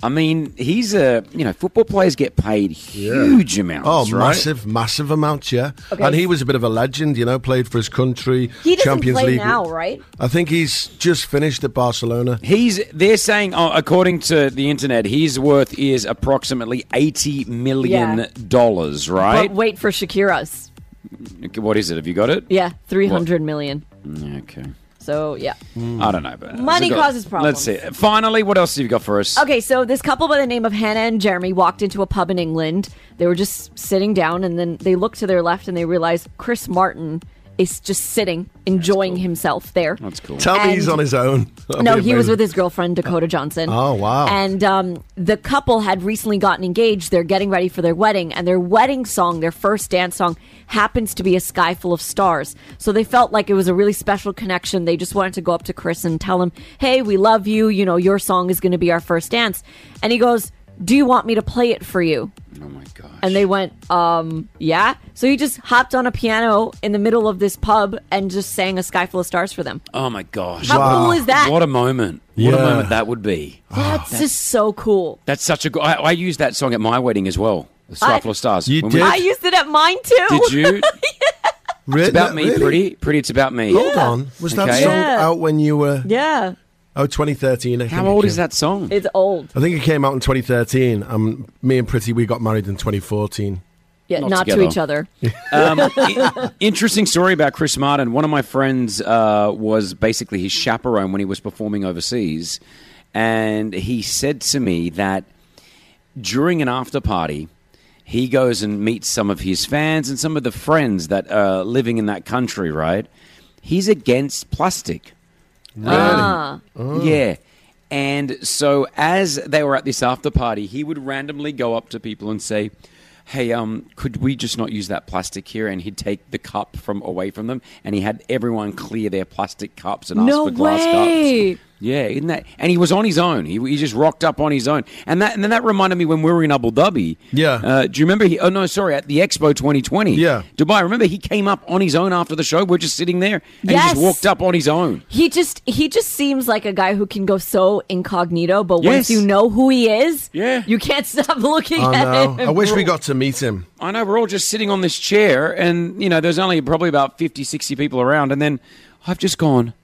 I mean, he's a, you know, football players get paid huge amounts, Oh, right? massive, massive amounts, yeah. Okay. And he was a bit of a legend, you know, played for his country. He doesn't Champions play League. now, right? I think he's just finished at Barcelona. He's, they're saying, oh, according to the internet, his worth is approximately eighty million dollars, right? But wait for Shakira's. What is it? Have you got it? Yeah, three hundred million. Okay. So, yeah. I don't know. But Money so got- causes problems. Let's see. Finally, what else have you got for us? Okay, so this couple by the name of Hannah and Jeremy walked into a pub in England. They were just sitting down, and then they looked to their left and they realized Chris Martin is just sitting, enjoying himself there. That's cool. Tell me he's And- on his own. That'd No, be he was amazing. with his girlfriend, Dakota Johnson. Oh, wow. And um, the couple had recently gotten engaged. They're getting ready for their wedding. And their wedding song, their first dance song, happens to be A Sky Full of Stars. So they felt like it was a really special connection. They just wanted to go up to Chris and tell him, hey, we love you. You know, your song is going to be our first dance. And he goes, do you want me to play it for you? Oh, my God. And they went, um, yeah. So he just hopped on a piano in the middle of this pub and just sang A Sky Full of Stars for them. Oh, my gosh. How cool is that? What a moment. What a Yeah. moment that would be. That's just so cool. That's such a good... I, I used that song at my wedding as well. The Sky I- Full of Stars. You When did? I used it at mine too. Did you? Re- It's about no, me, really? Pretty. Pretty, it's about me. Hold on. Was that Okay. song Yeah. out when you were... Yeah. Oh, twenty thirteen. I How think it old came- is that song? It's old. I think it came out in twenty thirteen. Um, me and Pretty, we got married in twenty fourteen. Yeah, Not not, together. to each other. Um, i- interesting story about Chris Martin. One of my friends uh, was basically his chaperone when he was performing overseas. And he said to me that during an after party, he goes and meets some of his fans and some of the friends that are living in that country, right? He's against plastic. Ah. Yeah. And so as they were at this after party, he would randomly go up to people and say, hey, um, could we just not use that plastic here? And he'd take the cup from away from them, and he had everyone clear their plastic cups and ask No for glass way. cups. Yeah, isn't that? And he was on his own. He, he just rocked up on his own. And that and then that reminded me when we were in Abu Dhabi. Yeah. Uh, do you remember? He, oh, no, sorry, at the Expo twenty twenty. Yeah. Dubai, remember he came up on his own after the show? We're just sitting there, and he Yes. just walked up on his own. He just he just seems like a guy who can go so incognito, but Yes. once you know who he is, Yeah. you can't stop looking I at know. him. I wish we got to meet him. I know, we're all just sitting on this chair, and, you know, there's only probably about fifty, sixty people around, and then I've just gone,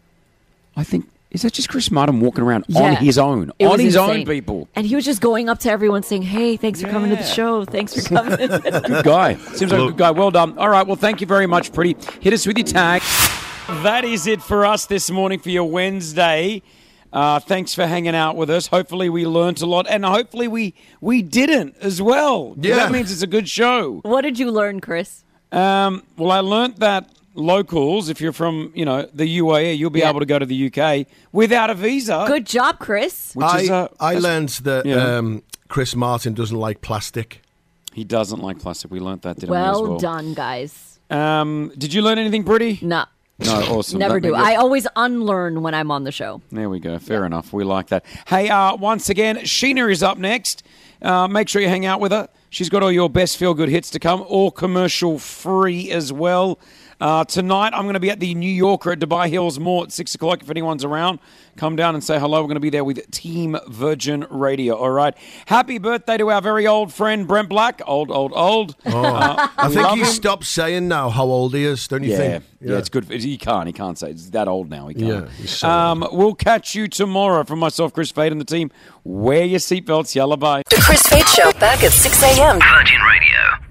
I think, is that just Chris Martin walking around on Yeah. his own? It On was his insane. own, people. And he was just going up to everyone saying, hey, thanks for coming to the Yeah. show. Thanks for coming. Good guy. Seems like a good guy. Well done. All right, well, thank you very much, Pretty. Hit us with your tag. That is it for us this morning for your Wednesday. Uh, thanks for hanging out with us. Hopefully we learnt a lot, and hopefully we, we didn't as well. Yeah. That means it's a good show. What did you learn, Chris? Um, well, I learnt that locals, if you're from, you know, the U A E, you'll be Yeah. able to go to the U K without a visa. Good job, Chris. Which I, is, uh, I that's- learned that Yeah. um, Chris Martin doesn't like plastic. He doesn't like plastic. We learnt that, didn't we, as Well, well? done, guys. Um, did you learn anything, Pretty? No. No, awesome. Never That- do. that- I always unlearn when I'm on the show. There we go. Fair enough. We like that. Hey, uh, once again, Sheena is up next. Uh, make sure you hang out with her. She's got all your best feel-good hits to come, all commercial-free as well. Uh, tonight, I'm going to be at the New Yorker at Dubai Hills Mall at six o'clock. If anyone's around, come down and say hello. We're going to be there with Team Virgin Radio, all right? Happy birthday to our very old friend, Brent Black. Old, old, old. Oh. Uh, I we think love he him. stopped saying now how old he is, don't you Yeah, think? yeah, it's good. He can't. He can't say it's that old now. He can't. Yeah, he's so um, we'll catch you tomorrow. From myself, Chris Fade, and the team. Wear your seatbelts. Yalla bye. The Chris Fade Show back at six a.m. Virgin Radio.